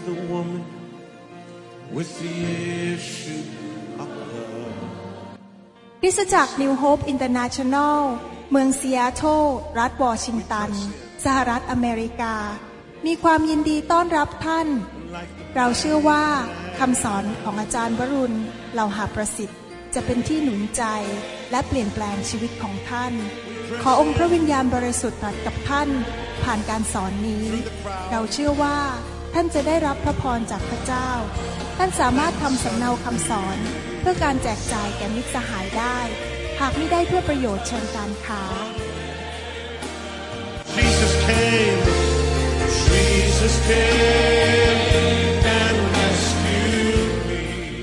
the woman with the issue of blood คริสตจักร New Hope International เมืองซีแอตเทิลรัฐวอชิงตันสหรัฐอเมริกามีความยินดีต้อนรับท่านเราเชื่อว่าคำสอนของอาจารย์วรุณเหล่าหาประสิทธิ์จะเป็นที่หนุนใจและเปลี่ยนแปลงชีวิตของท่านขอองค์พระวิญญาณบริสุทธิ์ตรัสกับท่านผ่านการสอนนี้เราเชื่อว่าท่านจะได้รับพระพรจากพระเจ้าท่านสามารถทำสำเนาคำสอนเพื่อการแจกจ่ายแก่มิตรสหายได้หากไม่ได้เพื่อประโยชน์เชิงการค้า Jesus came and rescued me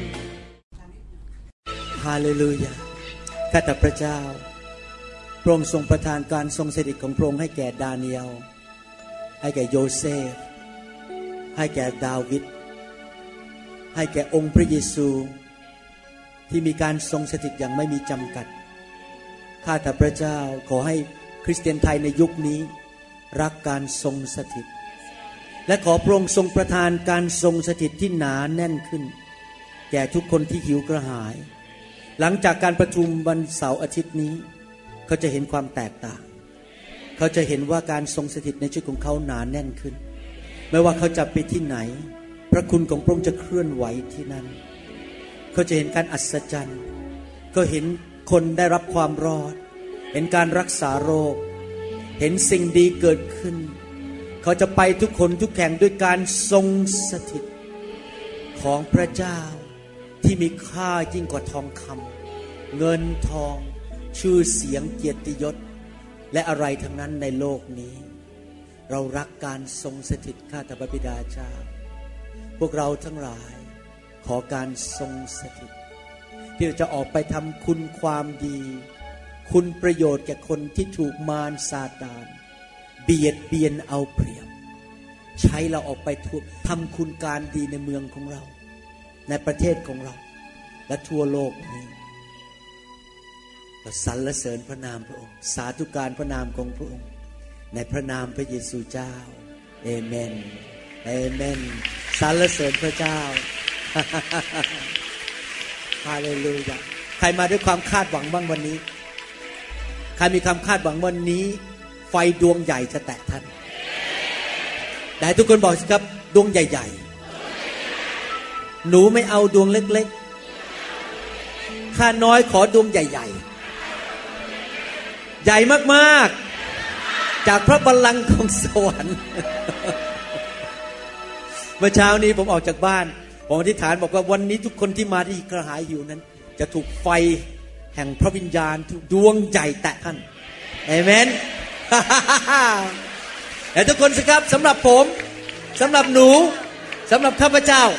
ฮาเลลูยาข้าแต่พระเจ้าพระองค์ทรงประทานการทรงสถิตของพระองค์ให้แก่ดาเนียลให้แก่โยเซฟให้แก่ดาวิดให้แก่องค์พระเยซูที่มีการทรงสถิตอย่างไม่มีจำกัดข้าแต่พระเจ้าขอให้คริสเตียนไทยในยุคนี้รักการทรงสถิตและขอพระองค์ทรงประทานการทรงสถิตที่หนาแน่นขึ้นแก่ทุกคนที่หิวกระหายหลังจากการประชุมวันเสาร์อาทิตย์นี้เขาจะเห็นความแตกต่างเขาจะเห็นว่าการทรงสถิตในชีวิตของเขาหนาแน่นขึ้นไม่ว่าเขาจะไปที่ไหนพระคุณของพระองค์จะเคลื่อนไหวที่นั่นเขาจะเห็นการอัศจรรย์เขาเห็นคนได้รับความรอดเห็นการรักษาโรคเห็นสิ่งดีเกิดขึ้นเขาจะไปทุกคนทุกแห่งด้วยการทรงสถิตของพระเจ้าที่มีค่ายิ่งกว่าทองคำเงินทองชื่อเสียงเกียรติยศและอะไรทั้งนั้นในโลกนี้เรารักการทรงสถิตข้าแต่พระบิดาเจ้าพวกเราทั้งหลายขอการทรงสถิตที่เราจะออกไปทำคุณความดีคุณประโยชน์แก่คนที่ถูกมารซาตานเบียดเบียนเอาเปรียบใช้เราออกไปทำคุณการดีในเมืองของเราในประเทศของเราและทั่วโลกนี้เราสรรเสริญพระนามพระองค์สาธุการพระนามของพระองค์ในพระนามพระเยซูเจ้าเอเมนเอเมนสรรเสริญพระเจ้าฮาเลลูยาใครมาด้วยความคาดหวังบ้างวันนี้ใครมีความคาดหวังวันนี้ไฟดวงใหญ่จะแตะท่านแต่ทุกคนบอกสิครับดวงใหญ่ๆหนูไม่เอาดวงเล็กๆข้าน้อยขอดวงใหญ่ๆใหญ่มากๆจากพระบัลลังก์ของสวรรค์เมื่อเช้านี้ผมออกจากบ้านผมอธิษฐานบอกว่าวันนี้ทุกคนที่มาที่กระหายหิวนั้นจะถูกไฟแห่งพระวิญญาณดวงใหญ่แตะท่านเอเมนและทุกคนสิครับสำหรับผมสำหรับหนูสำหรับข้าพเจ้า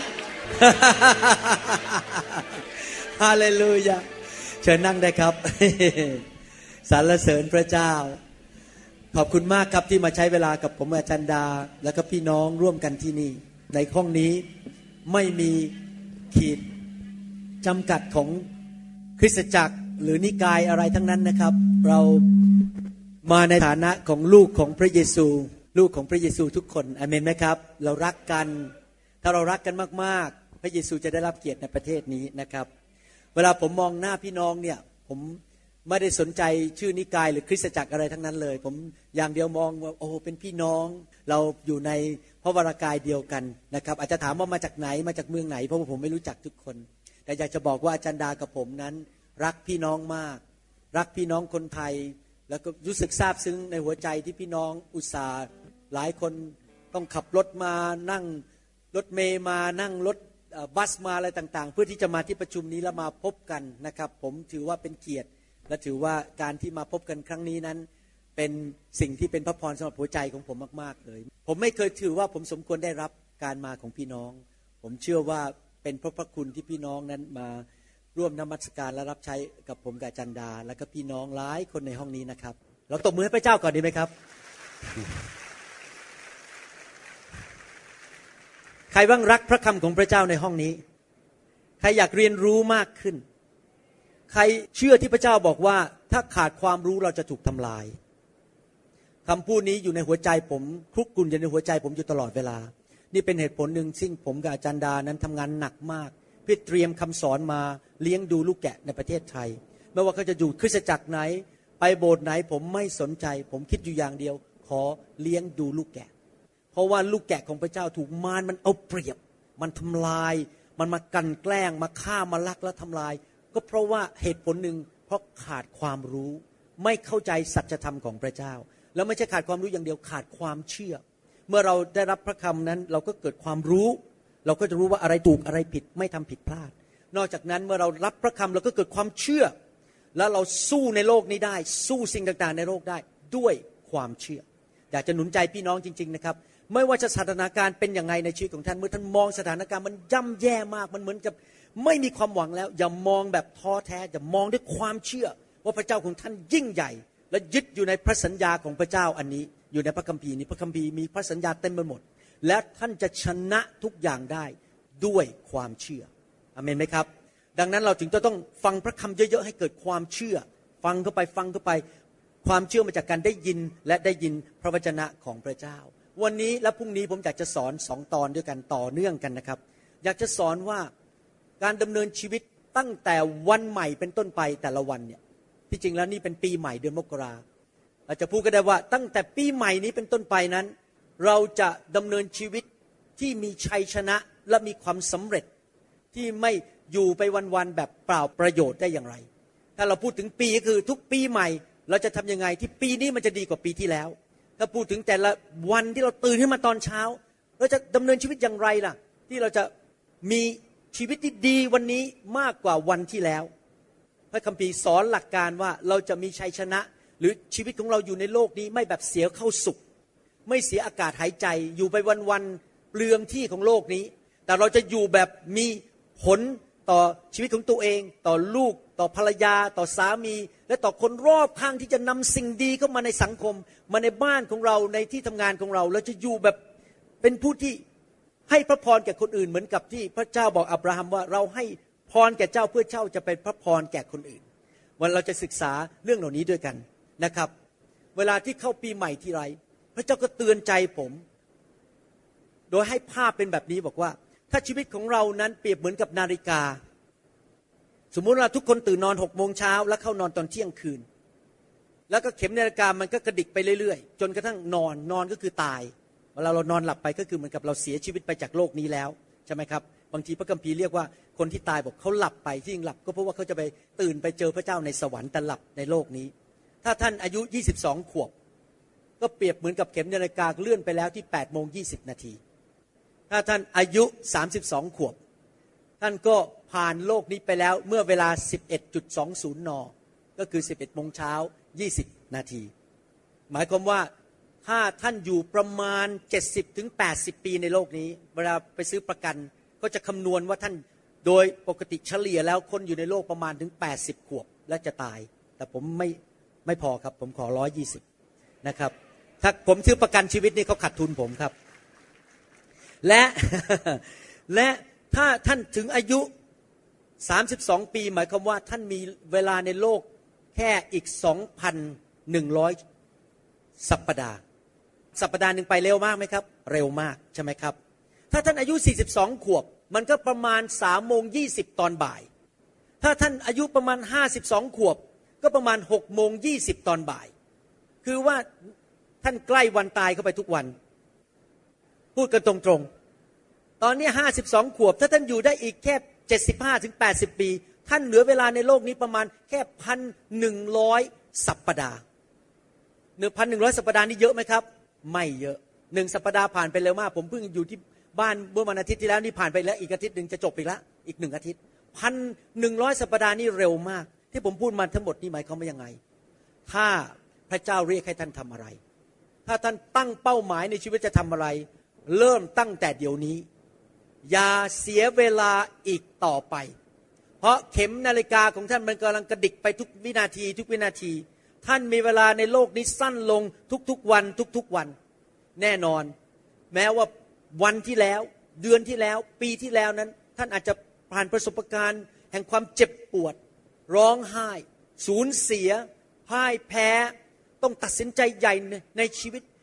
ฮาเลลูยาเชิญนั่งได้ครับสรรเสริญพระเจ้าขอบคุณมากครับที่มาใช้เวลากับผมอาจารย์ดาและก็พี่น้องร่วมกันที่นี่ในห้องนี้ไม่มีขีดจำกัดของคริสตจักรหรือนิกายอะไรทั้งนั้นนะครับเรามาในฐานะของลูกของพระเยซูลูกของพระเยซูทุกคนอาเมนไหมครับเรารักกันถ้าเรารักกันมากๆพระเยซูจะได้รับเกียรติในประเทศนี้นะครับเวลาผมมองหน้าพี่น้องเนี่ยผมไม่ได้สนใจชื่อนิกายหรือคริสตจักรอะไรทั้งนั้นเลยผมอย่างเดียวมองว่าโอ้เป็นพี่น้องเราอยู่ในพระวรากายเดียวกันนะครับอาจจะถามว่ามาจากไหนมาจากเมืองไหนเพราะว่าผมไม่รู้จักทุกคนแต่อยากจะบอกว่าอาจารย์ดากับผมนั้นรักพี่น้องมากรักพี่น้องคนไทยแล้วก็รู้สึกซาบซึ้งในหัวใจที่พี่น้องอุตส่าห์หลายคนต้องขับรถมานั่งรถเมล์มานั่งรถบัสมาอะไรต่างๆเพื่อที่จะมาที่ประชุมนี้แล้วมาพบกันนะครับผมถือว่าเป็นเกียรติและถือว่าการที่มาพบกันครั้งนี้นั้นเป็นสิ่งที่เป็นพระพรสำหรับหัวใจของผมมากๆเลยผมไม่เคยถือว่าผมสมควรได้รับการมาของพี่น้องผมเชื่อว่าเป็นพระคุณที่พี่น้องนั้นมาร่วมนมัสการและรับใช้กับผมกับอาจารย์ดาและก็พี่น้องหลายคนในห้องนี้นะครับเราตบมือให้พระเจ้าก่อนดีไหมครับใครบ้างรักพระคำของพระเจ้าในห้องนี้ใครอยากเรียนรู้มากขึ้นใครเชื่อที่พระเจ้าบอกว่าถ้าขาดความรู้เราจะถูกทำลายคำพูดนี้อยู่ในหัวใจผมคลุกกลุ่นอยู่ในหัวใจผมอยู่ตลอดเวลานี่เป็นเหตุผลหนึ่งซึ่งผมกับอาจารย์ดานั้นทำงานหนักมากเพื่อเตรียมคำสอนมาเลี้ยงดูลูกแกะในประเทศไทยไม่ว่าเขาจะอยู่คริสตจักรไหนไปโบสถ์ไหนผมไม่สนใจผมคิดอยู่อย่างเดียวขอเลี้ยงดูลูกแกะเพราะว่าลูกแกะของพระเจ้าถูกมารมันเอาเปรียบมันทำลายมันมากันแกล้งมาฆ่ามาลักและทำลายก็เพราะว่าเหตุผลหนึ่งเพราะขาดความรู้ไม่เข้าใจสัจธรรมของพระเจ้าแล้วไม่ใช่ขาดความรู้อย่างเดียวขาดความเชื่อเมื่อเราได้รับพระคำนั้นเราก็เกิดความรู้เราก็จะรู้ว่าอะไรถูกอะไรผิดไม่ทำผิดพลาดนอกจากนั้นเมื่อเรารับพระคำเราก็เกิดความเชื่อแล้วเราสู้ในโลกนี้ได้สู้สิ่งต่างๆในโลกได้ด้วยความเชื่ออยากจะหนุนใจพี่น้องจริงๆนะครับไม่ว่าจะสถานการณ์เป็นยังไงในชีวิตของท่านเมื่อท่านมองสถานการณ์มันย่ำแย่มากมันเหมือนกับไม่มีความหวังแล้วอย่ามองแบบท้อแท้อย่ามองด้วยความเชื่อว่าพระเจ้าของท่านยิ่งใหญ่และยึดอยู่ในพระสัญญาของพระเจ้าอันนี้อยู่ในพระคัมภีร์นี้พระคัมภีร์มีพระสัญญาเต็มไปหมดและท่านจะชนะทุกอย่างได้ด้วยความเชื่ออาเมนไหมครับดังนั้นเราจึงต้องฟังพระคำเยอะๆให้เกิดความเชื่อฟังเข้าไปความเชื่อมาจากการได้ยินและได้ยินพระวจนะของพระเจ้าวันนี้และพรุ่งนี้ผมอยากจะสอน2 ตอนด้วยกันต่อเนื่องกันนะครับอยากจะสอนว่าการดำเนินชีวิตตั้งแต่วันใหม่เป็นต้นไปแต่ละวันเนี่ยที่จริงแล้วนี่เป็นปีใหม่เดือนมกราอาจจะพูดก็ได้ว่าตั้งแต่ปีใหม่นี้เป็นต้นไปนั้นเราจะดำเนินชีวิตที่มีชัยชนะและมีความสำเร็จที่ไม่อยู่ไปวันๆแบบเปล่าประโยชน์ได้อย่างไรถ้าเราพูดถึงปีก็คือทุกปีใหม่เราจะทำยังไงที่ปีนี้มันจะดีกว่าปีที่แล้วถ้าพูดถึงแต่ละวันที่เราตื่นขึ้นมาตอนเช้าเราจะดำเนินชีวิตอย่างไรล่ะที่เราจะมีชีวิตที่ดีวันนี้มากกว่าวันที่แล้วพระคัมภีร์สอนหลักการว่าเราจะมีชัยชนะหรือชีวิตของเราอยู่ในโลกนี้ไม่แบบเสียเข้าสุขไม่เสียอากาศหายใจอยู่ไปวันๆเปลืองที่ของโลกนี้แต่เราจะอยู่แบบมีผลต่อชีวิตของตัวเองต่อลูกต่อภรรยาต่อสามีและต่อคนรอบข้างที่จะนำสิ่งดีเข้ามาในสังคมมาในบ้านของเราในที่ทำงานของเราเราจะอยู่แบบเป็นผู้ที่ให้พระพรแก่คนอื่นเหมือนกับที่พระเจ้าบอกอับราฮัมว่าเราให้พรแก่เจ้าเพื่อเจ้าจะเป็นพระพรแก่คนอื่นวันเราจะศึกษาเรื่องเหล่านี้ด้วยกันนะครับเวลาที่เข้าปีใหม่ทีไรพระเจ้าก็เตือนใจผมโดยให้ภาพเป็นแบบนี้บอกว่าถ้าชีวิตของเรานั้นเปรียบเหมือนกับนาฬิกาสมมุติว่าทุกคนตื่นนอน6 โมงเช้าแล้วเข้านอนตอนเที่ยงคืนแล้วก็เข็มนาฬิกามันก็กระดิกไปเรื่อยๆจนกระทั่งนอนก็คือตายเวลาเรานอนหลับไปก็คือเหมือนกับเราเสียชีวิตไปจากโลกนี้แล้วใช่ไหมครับบางทีพระคัมภีร์เรียกว่าคนที่ตายบอกเขาหลับไปที่จริงหลับก็เพราะว่าเขาจะไปตื่นไปเจอพระเจ้าในสวรรค์แต่หลับในโลกนี้ถ้าท่านอายุ22 ขวบก็เปรียบเหมือนกับเข็มนาฬิกาเลื่อนไปแล้วที่8:20 นาทีถ้าท่านอายุ32 ขวบท่านก็ผ่านโลกนี้ไปแล้วเมื่อเวลา 11:20 น.ก็คือ 11 โมงเช้า 20 นาทีหมายความว่าถ้าท่านอยู่ประมาณ 70-80 ปีในโลกนี้เวลาไปซื้อประกันก็จะคำนวณว่าท่านโดยปกติเฉลี่ยแล้วคนอยู่ในโลกประมาณถึง80 ขวบและจะตายแต่ผมไม่พอครับผมขอ120นะครับถ้าผมซื้อประกันชีวิตนี่เขาขาดทุนผมครับและถ้าท่านถึงอายุ32 ปีหมายความว่าท่านมีเวลาในโลกแค่อีก 2,100 สัปดาห์หนึ่งไปเร็วมากไหมครับเร็วมากใช่ไหมครับถ้าท่านอายุ42 ขวบมันก็ประมาณ 3:20 ตอนบ่ายถ้าท่านอายุประมาณ52 ขวบก็ประมาณ 6:20 ตอนบ่ายคือว่าท่านใกล้วันตายเข้าไปทุกวันพูดกันตรงๆตอนนี้52 ขวบถ้าท่านอยู่ได้อีกแค่75-80 ปีท่านเหลือเวลาในโลกนี้ประมาณแค่ 1,100 สัปดาห์ 1,100 สัปดาห์นี่เยอะไหมครับไม่เยอะ1 สัปดาห์ผ่านไปเร็วมากผมเพิ่งอยู่ที่บ้านเมื่อวันอาทิตย์ที่แล้วนี่ผ่านไปแล้วอีกอาทิตย์นึงจะจบอีกแล้วอีก1 อาทิตย์ 1,100 สัปดาห์นี่เร็วมากที่ผมพูดมาทั้งหมดนี่หมายความว่ายังไงถ้าพระเจ้าเรียกให้ท่านทำอะไรถ้าท่านตั้งเป้าหมายในชีวิตจะทำอะไรเริ่มตั้งแต่เดี๋ยวนี้อย่าเสียเวลาอีกต่อไปเพราะเข็มนาฬิกาของท่านมันกำลังกระดิกไปทุกวินาทีท่านมีเวลาในโลกนี้สั้นลงทุกๆวันแน่นอนแม้ว่าวันที่แล้วเดือนที่แล้วปีที่แล้วนั้นท่านอาจจะผ่านประสบการณ์แห่งความเจ็บปวดร้องไห้สูญเสียพ่ายแพ้ต้องตัดสินใจใหญ่ในชีวิต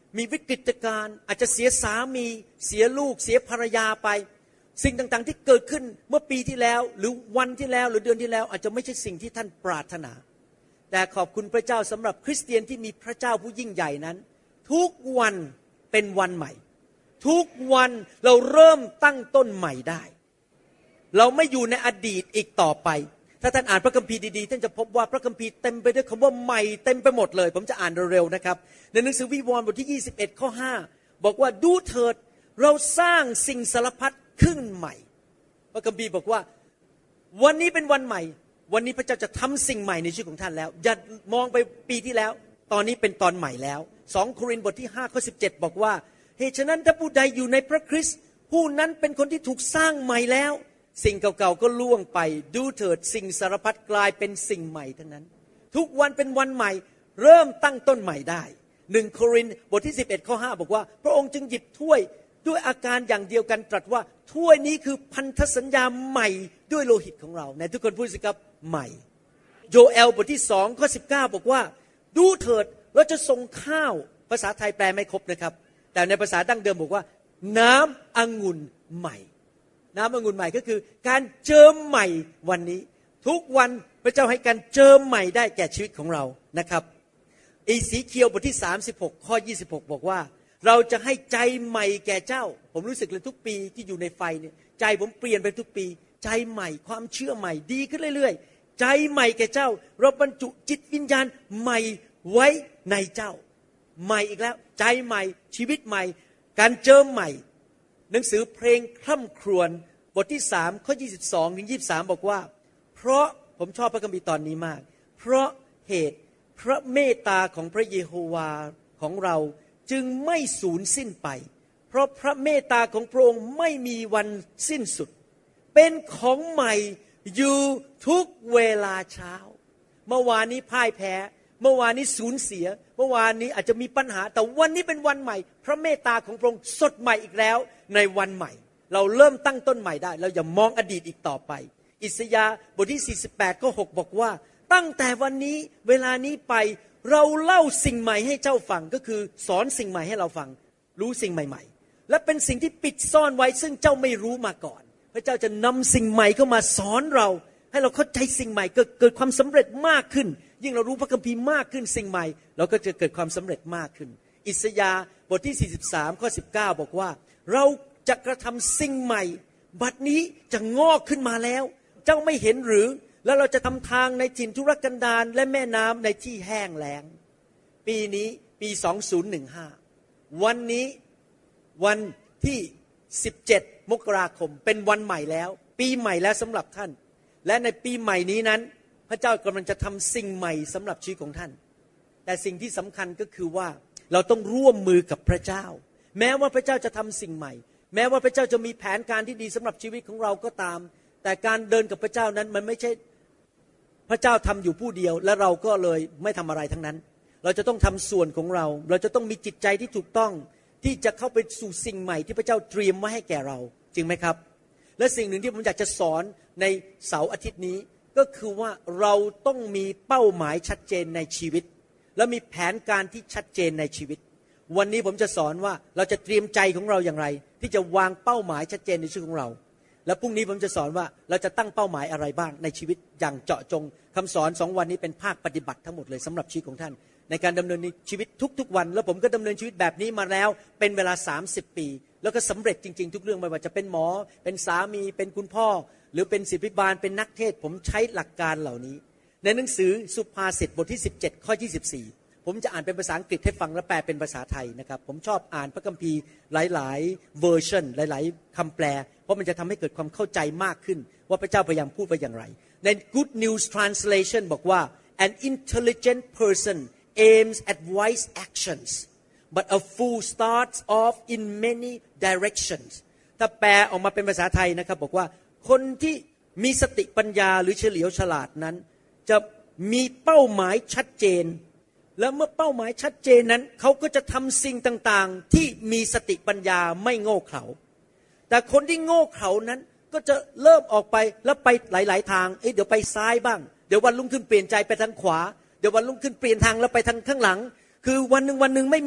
มีวิกฤตการณ์อาจจะเสียสามีเสียลูกเสียภรรยาไปสิ่งต่างๆที่เกิดขึ้นเมื่อปีที่แล้วหรือวันที่แล้วหรือเดือนที่แล้วอาจจะไม่ใช่สิ่งที่ท่านปรารถนาแต่ขอบคุณพระเจ้าสำหรับคริสเตียนที่มีพระเจ้าผู้ยิ่งใหญ่นั้นทุกวันเป็นวันใหม่ทุกวันเราเริ่มตั้งต้นใหม่ได้เราไม่อยู่ในอดีตอีกต่อไปถ้าท่านอ่านพระคัมภีร์ดีๆท่านจะพบว่าพระคัมภีร์เต็มไปด้วยคำว่าใหม่เต็มไปหมดเลยผมจะอ่านเร็วๆนะครับในหนังสือวิวรณ์บทที่21ข้อ5บอกว่าดูเถิดเราสร้างสิ่งสารพัดขึ้นใหม่พระคัมภีร์บอกว่าวันนี้เป็นวันใหม่วันนี้พระเจ้าจะทำสิ่งใหม่ในชีวิตของท่านแล้วอย่ามองไปปีที่แล้วตอนนี้เป็นตอนใหม่แล้ว2โครินธ์บทที่5ข้อ17บอกว่าเหตุฉะนั้นถ้าผู้ใดอยู่ในพระคริสต์ผู้นั้นเป็นคนที่ถูกสร้างใหม่แล้วสิ่งเก่าๆก็ล่วงไปดูเถิดสิ่งสารพัดกลายเป็นสิ่งใหม่ทั้งนั้นทุกวันเป็นวันใหม่เริ่มตั้งต้นใหม่ได้1โครินธ์บทที่11ข้อ5บอกว่าพระองค์จึงหยิบถ้วยด้วยอาการอย่างเดียวกันตรัสว่าถ้วยนี้คือพันธสัญญาใหม่ด้วยโลหิตของเราในทุกคนพูดสิครับใหม่โยเอลบทที่2ข้อ19บอกว่าดูเถิดเราจะส่งข้าวภาษาไทยแปลไม่ครบนะครับแต่ในภาษาดั้งเดิมบอกว่าน้ำองุ่นใหม่น้ำองุ่นใหม่ก็คือการเจิมใหม่วันนี้ทุกวันพระเจ้าให้การเจิมใหม่ได้แก่ชีวิตของเรานะครับเอสีเคียวบทที่36ข้อ26บอกว่าเราจะให้ใจใหม่แก่เจ้าผมรู้สึกเลยทุกปีที่อยู่ในไฟเนี่ยใจผมเปลี่ยนไปทุกปีใจใหม่ความเชื่อใหม่ดีขึ้นเรื่อยๆใจใหม่แก่เจ้าเราบรรจุจิตวิญญาณใหม่ไว้ในเจ้าใหม่อีกแล้วใจใหม่ชีวิตใหม่การเจิมใหม่หนังสือเพลงคร่ำครวญบทที่3ข้อ22ถึง23บอกว่าเพราะผมชอบพระคัมภีร์ตอนนี้มากเพราะเหตุพระเมตตาของพระเยโฮวาของเราจึงไม่สูญสิ้นไปเพราะพระเมตตาของพระองค์ไม่มีวันสิ้นสุดเป็นของใหม่อยู่ทุกเวลาเช้าเมื่อวานนี้พ่ายแพ้เมื่อวานนี้สูญเสียเมื่อวานนี้อาจจะมีปัญหาแต่วันนี้เป็นวันใหม่พระเมตตาของพระองค์สดใหม่อีกแล้วในวันใหม่เราเริ่มตั้งต้นใหม่ได้เราอย่ามองอดีตอีกต่อไปอิสยาห์บทที่48ข้อ6บอกว่าตั้งแต่วันนี้เวลานี้ไปเราเล่าสิ่งใหม่ให้เจ้าฟังก็คือสอนสิ่งใหม่ให้เราฟังรู้สิ่งใหม่ๆและเป็นสิ่งที่ปิดซ่อนไว้ซึ่งเจ้าไม่รู้มาก่อนพระเจ้าจะนำสิ่งใหม่เข้ามาสอนเราให้เราเข้าใจสิ่งใหม่เกิดความสำเร็จมากขึ้นยิ่งเรารู้พระคัมภีร์มากขึ้นสิ่งใหม่เราก็จะเกิดความสำเร็จมากขึ้นอิสยาห์บทที่43ข้อ19บอกว่าเราจะกระทำสิ่งใหม่บัดนี้จะงอกขึ้นมาแล้วเจ้าไม่เห็นหรือแล้วเราจะทำทางในถิ่นทุรกันดารและแม่น้ำในที่แห้งแล้งปีนี้ปี2015วันนี้วันที่17มกราคมเป็นวันใหม่แล้วปีใหม่แล้วสำหรับท่านและในปีใหม่นี้นั้นพระเจ้ากำลังจะทำสิ่งใหม่สำหรับชีวิตของท่านแต่สิ่งที่สำคัญก็คือว่าเราต้องร่วมมือกับพระเจ้าแม้ว่าพระเจ้าจะทำสิ่งใหม่แม้ว่าพระเจ้าจะมีแผนการที่ดีสำหรับชีวิตของเราก็ตามแต่การเดินกับพระเจ้านั้นมันไม่ใช่พระเจ้าทำอยู่ผู้เดียวและเราก็เลยไม่ทำอะไรทั้งนั้นเราจะต้องทำส่วนของเราเราจะต้องมีจิตใจที่ถูกต้องที่จะเข้าไปสู่สิ่งใหม่ที่พระเจ้าเตรียมไว้ให้แก่เราจริงไหมครับและสิ่งหนึ่งที่ผมอยากจะสอนในเสาร์อาทิตย์นี้ก็คือว่าเราต้องมีเป้าหมายชัดเจนในชีวิตและมีแผนการที่ชัดเจนในชีวิตวันนี้ผมจะสอนว่าเราจะเตรียมใจของเราอย่างไรที่จะวางเป้าหมายชัดเจนในชีวิตของเราและพรุ่งนี้ผมจะสอนว่าเราจะตั้งเป้าหมายอะไรบ้างในชีวิตอย่างเจาะจงคำสอน2วันนี้เป็นภาคปฏิบัติทั้งหมดเลยสำหรับชีวิตของท่านในการดำเนินชีวิตทุกๆวันแล้วผมก็ดำเนินชีวิตแบบนี้มาแล้วเป็นเวลา30ปีแล้วก็สำเร็จจริงๆทุกเรื่องไม่ว่าจะเป็นหมอเป็นสามีเป็นคุณพ่อหรือเป็นศิษย์พิบาลเป็นนักเทศผมใช้หลักการเหล่านี้ในหนังสือสุภาษิตบทที่17ข้อ24ผมจะอ่านเป็นภาษาอังกฤษให้ฟังและแปลเป็นภาษาไทยนะครับผมชอบอ่านพระคัมภีร์หลายๆเวอร์ชันหลายๆคำแปลเพราะมันจะทำให้เกิดความเข้าใจมากขึ้นว่าพระเจ้าพยายามพูดว่าอย่างไรใน Good News Translation บอกว่า An intelligent person aims at wise actions but a fool starts off in many directions ถ้าแปลออกมาเป็นภาษาไทยนะครับบอกว่าคนที่มีสติปัญญาหรือเฉลียวฉลาดนั้นจะมีเป้าหมายชัดเจนและเมื่อเป้าหมายชัดเจนนั้นเขาก็จะทำสิ่งต่างๆที่มีสติปัญญาไม่โง่เขลาแต่คนที่โง่เขลานั้นก็จะเริ่มออกไปแล้วไปหลายๆทางเดี๋ยวไปซ้ายบ้างเดี๋ยววันรุ่งขึ้นเปลี่ยนใจไปทางขวาเดี๋ยววันรุ่งขึ้นเปลี่ยนทางแล้วไปทางข้างหลังคือวันหนึ่งไม่มี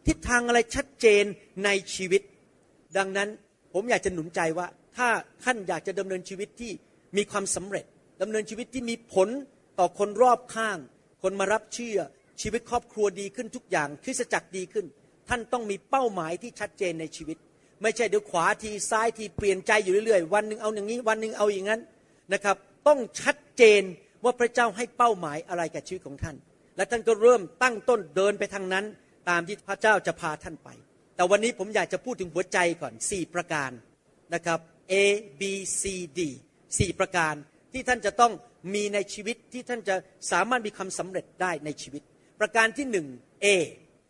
ทิศทางอะไรชัดเจนในชีวิตดังนั้นผมอยากจะหนุนใจว่าถ้าท่านอยากจะดำเนินชีวิตที่มีความสำเร็จดำเนินชีวิตที่มีผลต่อคนรอบข้างคนมารับเชื่อชีวิตครอบครัวดีขึ้นทุกอย่างคริสตจักรดีขึ้นท่านต้องมีเป้าหมายที่ชัดเจนในชีวิตไม่ใช่เดี๋ยวขวาทีซ้ายทีเปลี่ยนใจอยู่เรื่อยๆวันนึงเอาอย่างนี้วันนึงเอาอย่างนั้นนะครับต้องชัดเจนว่าพระเจ้าให้เป้าหมายอะไรกับชีวิตของท่านและท่านก็เริ่มตั้งต้นเดินไปทางนั้นตามที่พระเจ้าจะพาท่านไปแต่วันนี้ผมอยากจะพูดถึงหัวใจก่อน4ประการนะครับ A B C D 4ประการที่ท่านจะต้องมีในชีวิตที่ท่านจะสามารถมีความสำเร็จได้ในชีวิตประการที่1 A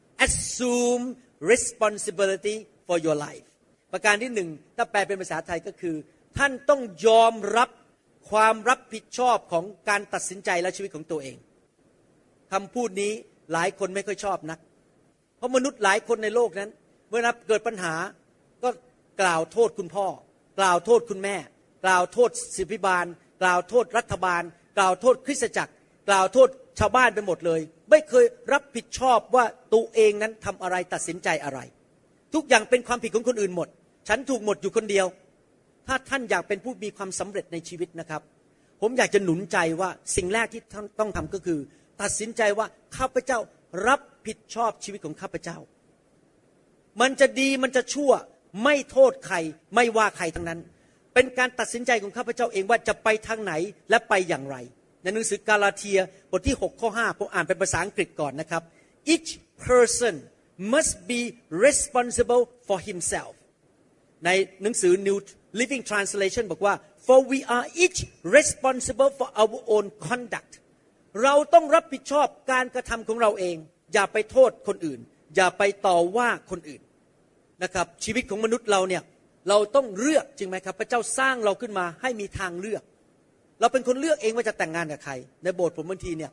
assume responsibility for your life ประการที่1ถ้าแปลเป็นภาษาไทยก็คือท่านต้องยอมรับความรับผิดชอบของการตัดสินใจและชีวิตของตัวเองคำพูดนี้หลายคนไม่ค่อยชอบนักเพราะมนุษย์หลายคนในโลกนั้นเวลาเกิดปัญหาก็กล่าวโทษคุณพ่อกล่าวโทษคุณแม่กล่าวโทษศิบิบาลกล่าวโทษรัฐบาลกล่าวโทษคริสตจักรกล่าวโทษชาวบ้านไปหมดเลยไม่เคยรับผิดชอบว่าตัวเองนั้นทำอะไรตัดสินใจอะไรทุกอย่างเป็นความผิดของคนอื่นหมดฉันถูกหมดอยู่คนเดียวถ้าท่านอยากเป็นผู้มีความสำเร็จในชีวิตนะครับผมอยากจะหนุนใจว่าสิ่งแรกที่ท่านต้องทำก็คือตัดสินใจว่าข้าพเจ้ารับผิดชอบชีวิตของข้าพเจ้ามันจะดีมันจะชั่วไม่โทษใครไม่ว่าใครทั้งนั้นเป็นการตัดสินใจของข้าพเจ้าเองว่าจะไปทางไหนและไปอย่างไรในหนังสือกาลาเทียบทที่6ข้อ5ผมอ่านเป็นภาษาอังกฤษก่อนนะครับ Each person must be responsible for himself ในหนังสือ New Living Translation บอกว่า for we are each responsible for our own conduct เราต้องรับผิดชอบการกระทำของเราเองอย่าไปโทษคนอื่นอย่าไปต่อว่าคนอื่นนะครับชีวิตของมนุษย์เราเนี่ยเราต้องเลือกจริงไหมครับพระเจ้าสร้างเราขึ้นมาให้มีทางเลือกเราเป็นคนเลือกเองว่าจะแต่งงานกับใครในโบสถ์ผมบางทีเนี่ย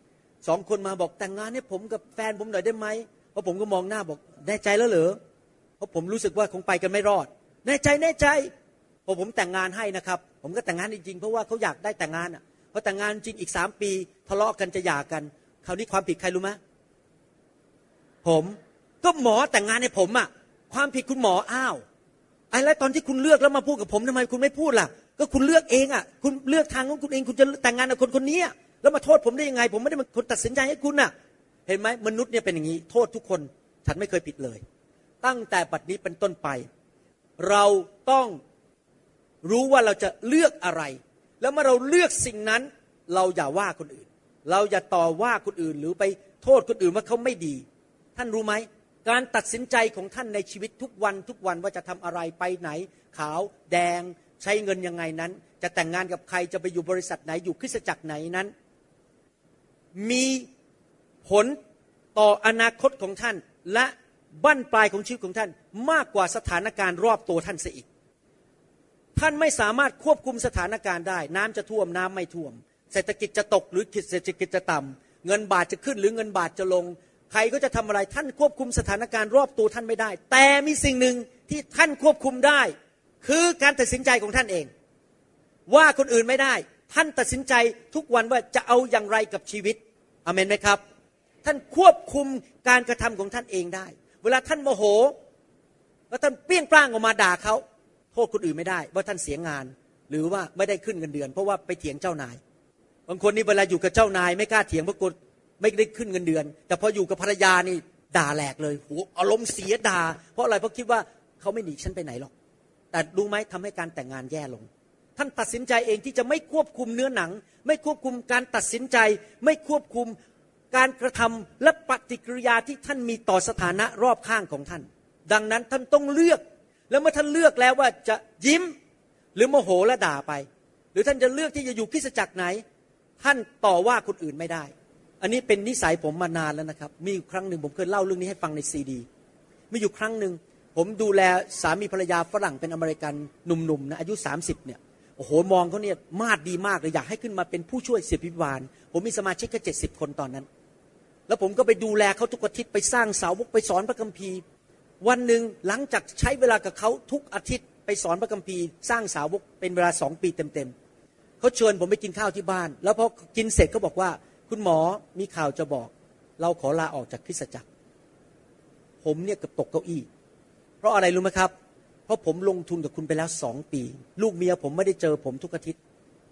2 คนมาบอกแต่งงานให้ผมกับแฟนผมหน่อยได้ไหมเพราะผมก็มองหน้าบอกแน่ใจแล้วเหรอเพราะผมรู้สึกว่าคงไปกันไม่รอดแน่ใจพอผมแต่งงานให้นะครับผมก็แต่งงานจริงๆเพราะว่าเขาอยากได้แต่งงานอ่ะพอแต่งงานจริงอีก3 ปีทะเลาะกันจะหย่ากันคราวนี้ความผิดใครรู้ไหมผมก็หมอแต่งงานให้ผมอ่ะความผิดคุณหมออ้าวไอ้แล้วตอนที่คุณเลือกแล้วมาพูดกับผมทำไมคุณไม่พูดล่ะก็คุณเลือกเองอ่ะคุณเลือกทางของคุณเองคุณจะแต่งงานกับคนคนนี้แล้วมาโทษผมได้ยังไงผมไม่ได้เป็นคนตัดสินใจให้คุณน่ะเห็นไหมมนุษย์เนี่ยเป็นอย่างนี้โทษทุกคนฉันไม่เคยผิดเลยตั้งแต่บัดนี้เป็นต้นไปเราต้องรู้ว่าเราจะเลือกอะไรแล้วเมื่อเราเลือกสิ่งนั้นเราอย่าว่าคนอื่นเราอย่าต่อว่าคนอื่นหรือไปโทษคนอื่นว่าเขาไม่ดีท่านรู้ไหมการตัดสินใจของท่านในชีวิตทุกวันว่าจะทำอะไรไปไหนขาวแดงใช้เงินยังไงนั้นจะแต่งงานกับใครจะไปอยู่บริษัทไหนอยู่คริสตจักรไหนนั้นมีผลต่ออนาคตของท่านและบั้นปลายของชีวิตของท่านมากกว่าสถานการณ์รอบตัวท่านเสียอีกท่านไม่สามารถควบคุมสถานการณ์ได้น้ำจะท่วมน้ำไม่ท่วมเศรษฐกิจจะตกหรือเศรษฐกิจจะต่ำเงินบาทจะขึ้นหรือเงินบาทจะลงใครก็จะทำอะไรท่านควบคุมสถานการณ์รอบตัวท่านไม่ได้แต่มีสิ่งหนึ่งที่ท่านควบคุมได้คือการตัดสินใจของท่านเองว่าคนอื่นไม่ได้ท่านตัดสินใจทุกวันว่าจะเอาอย่างไรกับชีวิตอาเมนไหมครับท่านควบคุมการกระทำของท่านเองได้เวลาท่านโมโหแล้วท่านเปรี้ยงปร้างออกมาด่าเขาโทษคนอื่นไม่ได้ว่าท่านเสียงานหรือว่าไม่ได้ขึ้นเงินเดือนเพราะว่าไปเถียงเจ้านายบางคนนี่เวลาอยู่กับเจ้านายไม่กล้าเถียงเพราะกลัวไม่ได้ขึ้นเงินเดือนแต่พออยู่กับภรรยานี่ด่าแหลกเลยหัวอารมณ์เสียด่าเพราะอะไรเพราะคิดว่าเขาไม่หนีฉันไปไหนหรอกแต่รู้ไหมทำให้การแต่งงานแย่ลงท่านตัดสินใจเองที่จะไม่ควบคุมเนื้อหนังไม่ควบคุมการตัดสินใจไม่ควบคุมการกระทำและปฏิกิริยาที่ท่านมีต่อสถานะรอบข้างของท่านดังนั้นท่านต้องเลือกแล้วเมื่อท่านเลือกแล้วว่าจะยิ้มหรือโมโหและด่าไปหรือท่านจะเลือกที่จะอยู่คริสตจักรไหนท่านต่อว่าคนอื่นไม่ได้อันนี้เป็นนิสัยผมมานานแล้วนะครับมีอยู่ครั้งหนึ่งผมเคยเล่าเรื่องนี้ให้ฟังในซีดีมีอยู่ครั้งหนึ่งผมดูแลสามีภรรยาฝรั่งเป็นอเมริกันหนุ่มๆนะอายุ30เนี่ยโอ้โหมองเขาเนี่ยมาดดีมากเลยอยากให้ขึ้นมาเป็นผู้ช่วยศิษย์พิบาลผมมีสมาชิกแค่70 คนตอนนั้นแล้วผมก็ไปดูแลเขาทุกอาทิตย์ไปสร้างสาวกไปสอนพระคัมภีร์วันหนึ่งหลังจากใช้เวลากับเขาทุกอาทิตย์ไปสอนพระคัมภีร์สร้างสาวกเป็นเวลา2 ปีเต็มๆเขาเชิญผมไปกินข้าวที่บ้านแล้วพอกินเสร็จเขาบอกว่าคุณหมอมีข่าวจะบอกเราขอลาออกจากคริสตจักรผผมเนี่ยเกือบตกเก้าอี้เพราะอะไรรู้ไหมครับเพราะผมลงทุนกับคุณไปแล้ว2 ปีลูกเมียผมไม่ได้เจอผมทุกอาทิตย์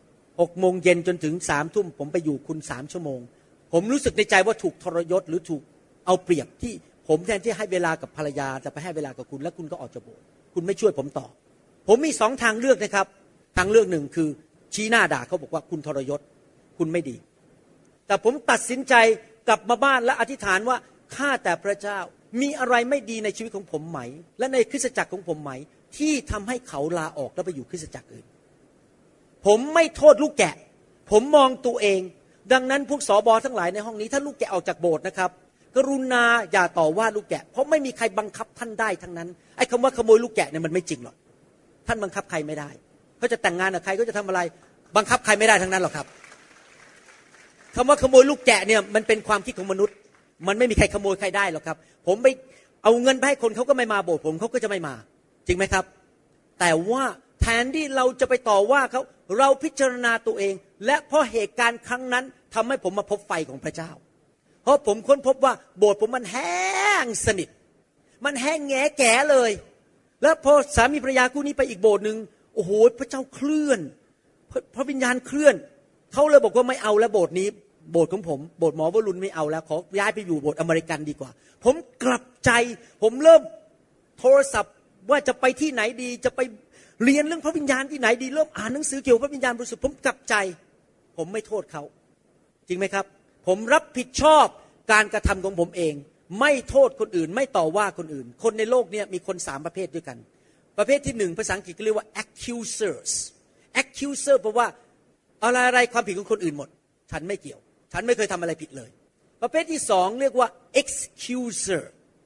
6 โมงเย็นจนถึง3 ทุ่มผมไปอยู่คุณ3 ชั่วโมงผมรู้สึกในใจว่าถูกทรยศหรือถูกเอาเปรียบที่ผมแทนที่ให้เวลากับภรรยาแต่ไปให้เวลากับคุณแล้วคุณก็ออกจากโบสถ์คุณไม่ช่วยผมต่อผมมี2 ทางเลือกนะครับทางเลือกหนึ่งคือชี้หน้าด่าเขาบอกว่าคุณทรยศคุณไม่ดีแต่ผมตัดสินใจกลับมาบ้านและอธิษฐานว่าข้าแต่พระเจ้ามีอะไรไม่ดีในชีวิตของผมไหมและในคริสตจักรของผมไหมที่ทำให้เขาลาออกแล้วไปอยู่คริสตจักรอื่นผมไม่โทษลูกแกะผมมองตัวเองดังนั้นพวกสบทั้งหลายในห้องนี้ถ้าลูกแกะออกจากโบสถ์นะครับกรุณาอย่าต่อว่าลูกแกะเพราะไม่มีใครบังคับท่านได้ทั้งนั้นไอ้คำว่าขโมยลูกแกะเนี่ยมันไม่จริงหรอกท่านบังคับใครไม่ได้เขาจะแต่งงานกับใครก็จะทำอะไรบังคับใครไม่ได้ทั้งนั้นหรอกครับคำว่าขโมยลูกแกะเนี่ยมันเป็นความคิดของมนุษย์มันไม่มีใครขโมยใครได้หรอกครับผมไปเอาเงินไปให้คนเขาก็ไม่มาโบสถ์ผมเขาก็จะไม่มาจริงไหมครับแต่ว่าแทนที่เราจะไปต่อว่าเขาเราพิจารณาตัวเองและเพราะเหตุการณ์ครั้งนั้นทำให้ผมมาพบไฟของพระเจ้าเพราะผมค้นพบว่าโบสถ์ผมมันแห้งสนิทมันแห้งแง่แก่เลยแล้วพอสามีภรรยาคู่นี้ไปอีกโบสถ์นึงโอ้โหพระเจ้าเคลื่อนพระวิญญาณเคลื่อนเขาเลยบอกว่าไม่เอาแล้วโบสถ์นี้โบสถ์ของผมโบสถ์หมอวรุณไม่เอาแล้วขอย้ายไปอยู่โบสถ์อเมริกันดีกว่าผมกลับใจผมเริ่มโทรศัพท์ว่าจะไปที่ไหนดีจะไปเรียนเรื่องพระวิญญาณที่ไหนดีเริ่มอ่านหนังสือเกี่ยวกับพระวิญญาณบริสุทธิ์ผมกลับใจผมไม่โทษเขาจริงไหมครับผมรับผิดชอบการกระทำของผมเองไม่โทษคนอื่นไม่ต่อว่าคนอื่นคนในโลกนี้มีคน3 ประเภทด้วยกันประเภทที่1ภาษาอังกฤษเรียกว่า accusers accuser แปลว่าอะไรความผิดของคนอื่นหมดฉันไม่เกี่ยวฉันไม่เคยทำอะไรผิดเลยประเภทที่2เรียกว่า excuser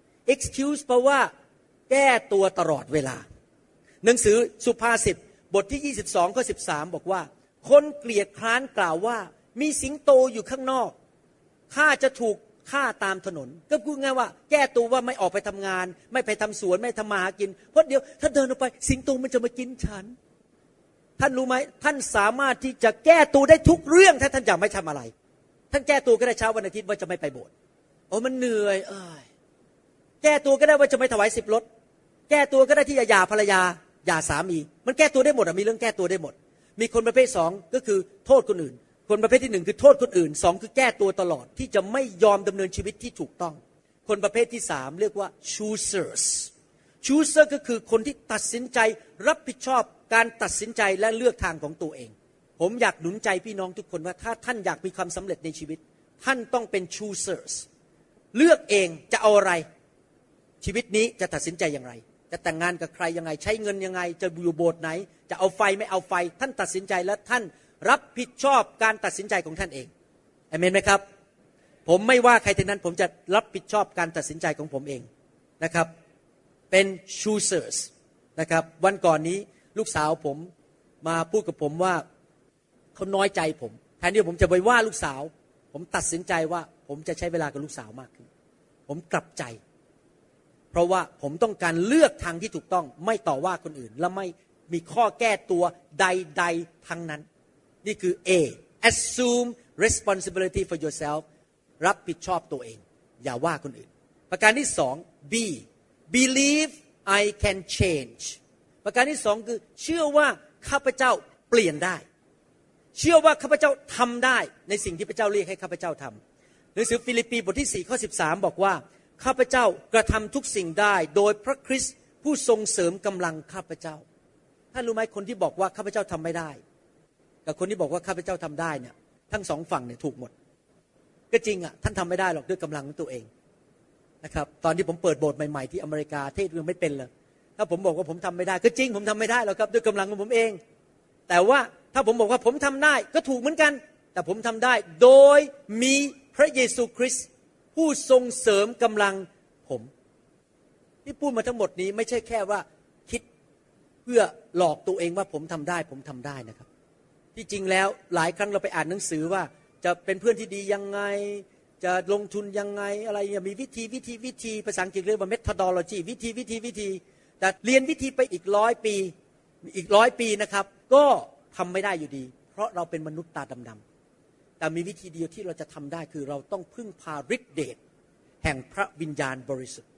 excuse แปลว่าแก้ตัวตลอดเวลาหนังสือสุภาษิตบทที่22ข้อ13บอกว่าคนเกลียดคร้านกล่าวว่ามีสิงโตอยู่ข้างนอกข้าจะถูกฆ่าตามถนนก็พูดง่ายว่าแก้ตัวว่าไม่ออกไปทำงานไม่ไปทำสวนไม่ทำมาหากินเพราะเดี๋ยวถ้าเดินออกไปสิงโตมันจะมากินฉันท่านรู้ไหมท่านสามารถที่จะแก้ตัวได้ทุกเรื่องถ้าท่านอยากไม่ทำอะไรท่านแก้ตัวก็ได้เช้าวันอาทิตย์ว่าจะไม่ไปโบสถ์โอ้มันเหนื่อยแก้ตัวก็ได้ว่าจะไม่ถวาย10 รถแก้ตัวก็ได้ที่จะหย่าภรรยาหย่าสามีมันแก้ตัวได้หมดมีเรื่องแก้ตัวได้หมดมีคนประเภท2ก็คือโทษคนอื่นคนประเภทที่1คือโทษคนอื่น2คือแก้ตัวตลอดที่จะไม่ยอมดำเนินชีวิตที่ถูกต้องคนประเภทที่3เรียกว่า chooser ก็คือคนที่ตัดสินใจรับผิดชอบการตัดสินใจและเลือกทางของตัวเองผมอยากหนุนใจพี่น้องทุกคนว่าถ้าท่านอยากมีความสำเร็จในชีวิตท่านต้องเป็น choosers เลือกเองจะเอาอะไรชีวิตนี้จะตัดสินใจอย่างไรจะแต่งงานกับใครยังไงใช้เงินยังไงจะอยู่โบสถ์ไหนจะเอาไฟไม่เอาไฟท่านตัดสินใจและท่านรับผิดชอบการตัดสินใจของท่านเองอาเมนไหมครับผมไม่ว่าใครทั้งนั้นผมจะรับผิดชอบการตัดสินใจของผมเองนะครับเป็น choosers นะครับวันก่อนนี้ลูกสาวผมมาพูดกับผมว่าเขาน้อยใจผมแทนที่ผมจะไปว่าลูกสาวผมตัดสินใจว่าผมจะใช้เวลากับลูกสาวมากขึ้นผมกลับใจเพราะว่าผมต้องการเลือกทางที่ถูกต้องไม่ต่อว่าคนอื่นและไม่มีข้อแก้ตัวใดๆทั้งนั้นนี่คือ A assume responsibility for yourself รับผิดชอบตัวเองอย่าว่าคนอื่นประการที่2 B believe I can change ประการที่2คือเชื่อว่าข้าพเจ้าเปลี่ยนได้เชื่อว่าข้าพเจ้าทำได้ในสิ่งที่พระเจ้าเรียกให้ข้าพเจ้าทำหนังสือฟิลิปปีบทที่4ข้อ13บอกว่าข้าพเจ้ากระทำทุกสิ่งได้โดยพระคริสต์ผู้ทรงเสริมกำลังข้าพเจ้าท่านรู้ไหมคนที่บอกว่าข้าพเจ้าทำไม่ได้กับคนที่บอกว่าข้าพเจ้าทำได้เนี่ยทั้งสองฝั่งเนี่ยถูกหมดก็จริงอ่ะท่านทำไม่ได้หรอกด้วยกำลังของตัวเองนะครับตอนที่ผมเปิดโบสถ์ใหม่ๆที่อเมริกาเทศยังไม่เป็นเลยถ้าผมบอกว่าผมทำไม่ได้ก็จริงผมทำไม่ได้หรอกครับด้วยกำลังของผมเองแต่ว่าถ้าผมบอกว่าผมทำได้ก็ถูกเหมือนกันแต่ผมทำได้โดยมีพระเยซูคริสต์ผู้ทรงเสริมกำลังผมที่พูดมาทั้งหมดนี้ไม่ใช่แค่ว่าคิดเพื่อหลอกตัวเองว่าผมทำได้นะครับที่จริงแล้วหลายครั้งเราไปอ่านหนังสือว่าจะเป็นเพื่อนที่ดียังไงจะลงทุนยังไงอะไรมีวิธีภาษาอังกฤษเรียกว่า methodology วิธีแต่เรียนวิธีไปอีก100 ปีนะครับก็ทำไม่ได้อยู่ดีเพราะเราเป็นมนุษย์ตาดำๆแต่มีวิธีเดียวที่เราจะทำได้คือเราต้องพึ่งพาฤทธิ์เดชแห่งพระวิญญาณบริสุทธิ์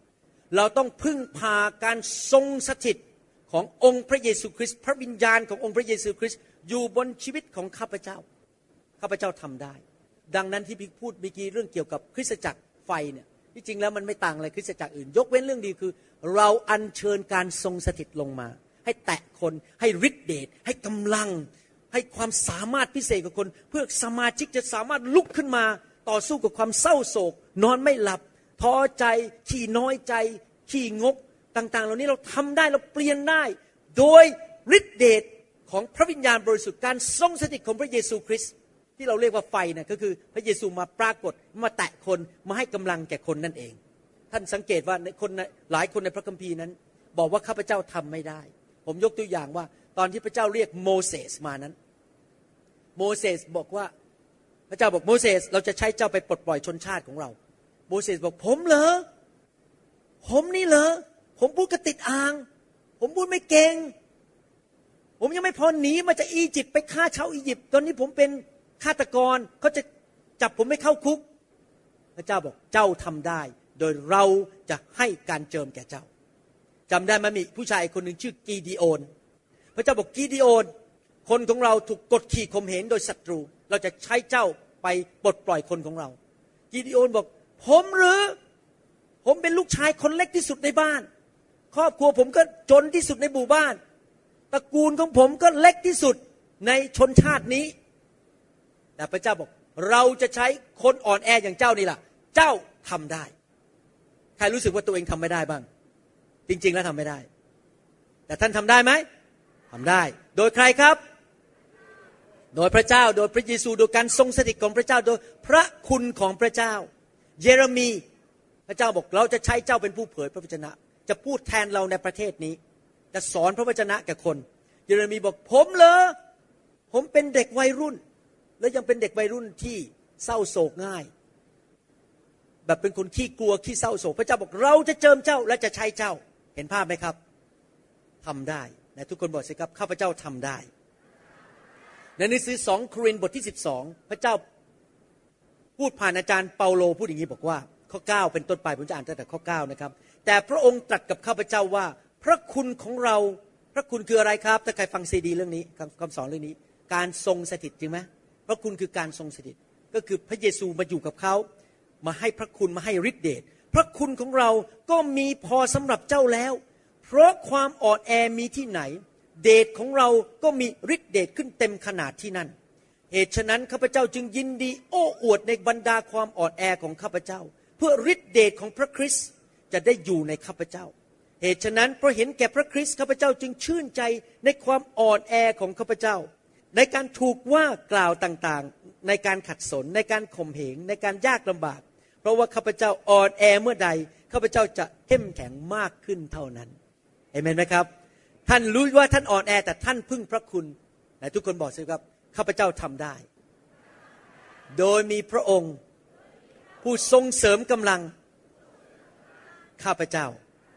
เราต้องพึ่งพาการทรงสถิตขององค์พระเยซูคริสต์พระวิญญาณขององค์พระเยซูคริสต์อยู่บนชีวิตของข้าพเจ้าข้าพเจ้าทำได้ดังนั้นที่พี่พูดเมื่อกี้เรื่องเกี่ยวกับคริสตจักรไฟเนี่ยที่จริงแล้วมันไม่ต่างอะไรคริสตจักรอื่นยกเว้นเรื่องดีคือเราอัญเชิญการทรงสถิตลงมาให้แตะคนให้ฤทธิเดชให้กำลังให้ความสามารถพิเศษกับคนเพื่อสมาชิกจะสามารถลุกขึ้นมาต่อสู้กับความเศร้าโศกนอนไม่หลับท้อใจขี้น้อยใจขี้งกต่างๆเหล่านี้เราทำได้เราเปลี่ยนได้โดยฤทธิเดชของพระวิญญาณบริสุทธิ์การทรงสถิตของพระเยซูคริสต์ที่เราเรียกว่าไฟนะก็คือพระเยซูมาปรากฏมาแตะคนมาให้กำลังแก่คนนั่นเองท่านสังเกตว่าคนหลายคนในพระคัมภีร์นั้นบอกว่าข้าพเจ้าทำไม่ได้ผมยกตัวอย่างว่าตอนที่พระเจ้าเรียกโมเสสมานั้นโมเสสบอกว่าพระเจ้าบอกโมเสสเราจะใช้เจ้าไปปลดปล่อยชนชาติของเราโมเสสบอกผมเหรอผมนี่เหรอผมพูดกระติดอ่างผมพูดไม่เก่งผมยังไม่พอหนีมาจากอียิปต์ไปฆ่าชาวอียิปต์ตอนนี้ผมเป็นฆาตกรเขาจะจับผมไม่เข้าคุกพระเจ้าบอกเจ้าทำได้โดยเราจะให้การเจิมแก่เจ้าจำได้ไหมมีผู้ชายคนหนึ่งชื่อกีดีโอนพระเจ้าบอกกีดีโอนคนของเราถูกกดขี่ข่มเหงโดยศัตรูเราจะใช้เจ้าไปปลดปล่อยคนของเรากีดีโอนบอกผมหรือผมเป็นลูกชายคนเล็กที่สุดในบ้านครอบครัวผมก็จนที่สุดในหมู่บ้านตระกูลของผมก็เล็กที่สุดในชนชาตินี้แต่พระเจ้าบอกเราจะใช้คนอ่อนแออย่างเจ้านี่ล่ะเจ้าทำได้ใครรู้สึกว่าตัวเองทำไม่ได้บ้างจริงๆแล้วทำไม่ได้แต่ท่านทำได้ไหมทำได้โดยใครครับโดยพระเจ้าโดยพระเยซูโดยการทรงสถิตของพระเจ้าโดยพระคุณของพระเจ้าเยเรมีพระเจ้าบอกเราจะใช้เจ้าเป็นผู้เผยพระวจนะจะพูดแทนเราในประเทศนี้จะสอนพระวจนะแก่คนเยเรมีบอกผมเหรอผมเป็นเด็กวัยรุ่นและยังเป็นเด็กวัยรุ่นที่เศร้าโศกง่ายแบบเป็นคนขี้กลัวขี้เศร้าโศกพระเจ้าบอกเราจะเจิมเจ้าและจะใช้เจ้าเห็นภาพไหมครับทำได้นะทุกคนบอกสิครับข้าพเจ้าทำได้ในหนังสือ2 โครินธ์บทที่12พระเจ้าพูดผ่านอาจารย์เปาโลพูดอย่างนี้บอกว่าข้อ9เป็นต้นไปผมจะอ่านตั้งแต่ข้อ9นะครับแต่พระองค์ตรัสกับข้าพเจ้าว่าพระคุณของเราพระคุณคืออะไรครับถ้าใครฟังซีดีเรื่องนี้คำสอนเรื่องนี้การทรงสถิตจริงไหมพระคุณคือการทรงสถิตก็คือพระเยซูมาอยู่กับเขามาให้พระคุณมาให้ฤทธิเดชพระคุณของเราก็มีพอสำหรับเจ้าแล้วเพราะความอ่อนแอมีที่ไหนเดชของเราก็มีฤทธิเดชขึ้นเต็มขนาดที่นั่นเหตุฉะนั้นข้าพเจ้าจึงยินดีโอ้อวดในบรรดาความอ่อนแอของข้าพเจ้าเพื่อฤทธิเดชของพระคริสต์จะได้อยู่ในข้าพเจ้าเหตุฉะนั้นเพราะเห็นแก่พระคริสต์ข้าพเจ้าจึงชื่นใจในความอ่อนแอของข้าพเจ้าในการถูกว่ากล่าวต่างๆในการขัดสนในการข่มเหงในการยากลำบากเพราะว่าข้าพเจ้าอ่อนแอเมื่อใดข้าพเจ้าจะเข้มแข็งมากขึ้นเท่านั้นเอเมนไหมครับท่านรู้ว่าท่านอ่อนแอแต่ท่านพึ่งพระคุณไหนทุกคนบอกสิครับข้าพเจ้าทำได้โดยมีพระองค์ผู้ทรงเสริมกำลังข้าพเจ้า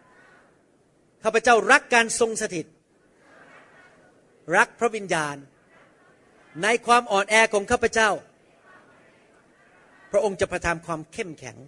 รักการทรงสถิตรักพระวิญญาณในความอ่อนแอของข้าพเจ้าพระองค์จะประทานความเข้มแข็ง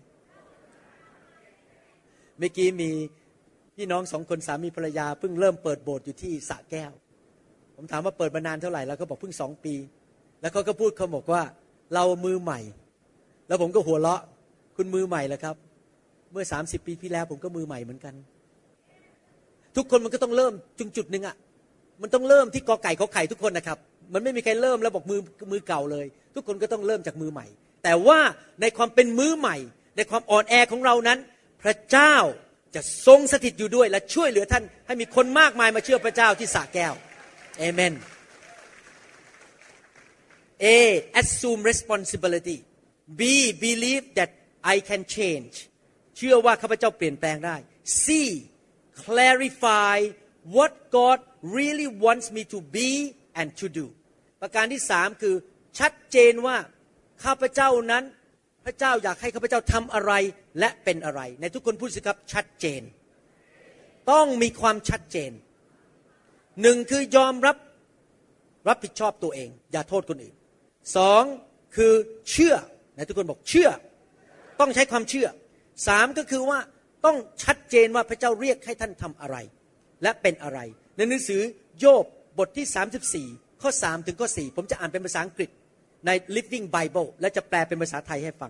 เมื่อกี้มีพี่น้อง2 คนสามีภรรยาเพิ่งเริ่มเปิดโบสถ์อยู่ที่สระแก้วผมถามว่าเปิดมานานเท่าไหร่แล้วเขาบอกเพิ่ง2 ปีแล้วเขาก็พูดเขาบอกว่าเรามือใหม่แล้วผมก็หัวเราะคุณมือใหม่เหรอครับเมื่อ30 ปีที่แล้วผมก็มือใหม่เหมือนกันทุกคนมันก็ต้องเริ่มจุดนึงอ่ะมันต้องเริ่มที่กอไก่ขอไข่ทุกคนนะครับมันไม่มีใครเริ่มแล้วบอกมือเก่าเลยทุกคนก็ต้องเริ่มจากมือใหม่แต่ว่าในความเป็นมือใหม่ในความอ่อนแอของเรานั้นพระเจ้าจะทรงสถิตอยู่ด้วยและช่วยเหลือท่านให้มีคนมากมายมาเชื่อพระเจ้าที่สระแก้วเอเมน A assume responsibility B believe that I can change เชื่อว่าข้าพเจ้าเปลี่ยนแปลงได้ C clarify what God really wants me to be and to do ประการที่3คือชัดเจนว่าข้าพเจ้านั้นพระเจ้าอยากให้ข้าพเจ้าทำอะไรและเป็นอะไรในทุกคนพูดสิครับชัดเจนต้องมีความชัดเจน1คือยอมรับผิดชอบตัวเองอย่าโทษคนอื่น2คือเชื่อในทุกคนบอกเชื่อต้องใช้ความเชื่อ3ก็คือว่าต้องชัดเจนว่าพระเจ้าเรียกให้ท่านทำอะไรและเป็นอะไรในหนังสือโยบบทที่34ข้อ3ถึงข้อ4ผมจะอ่านเป็นภาษาอังกฤษใน Living Bible และจะแปลเป็นภาษาไทยให้ฟัง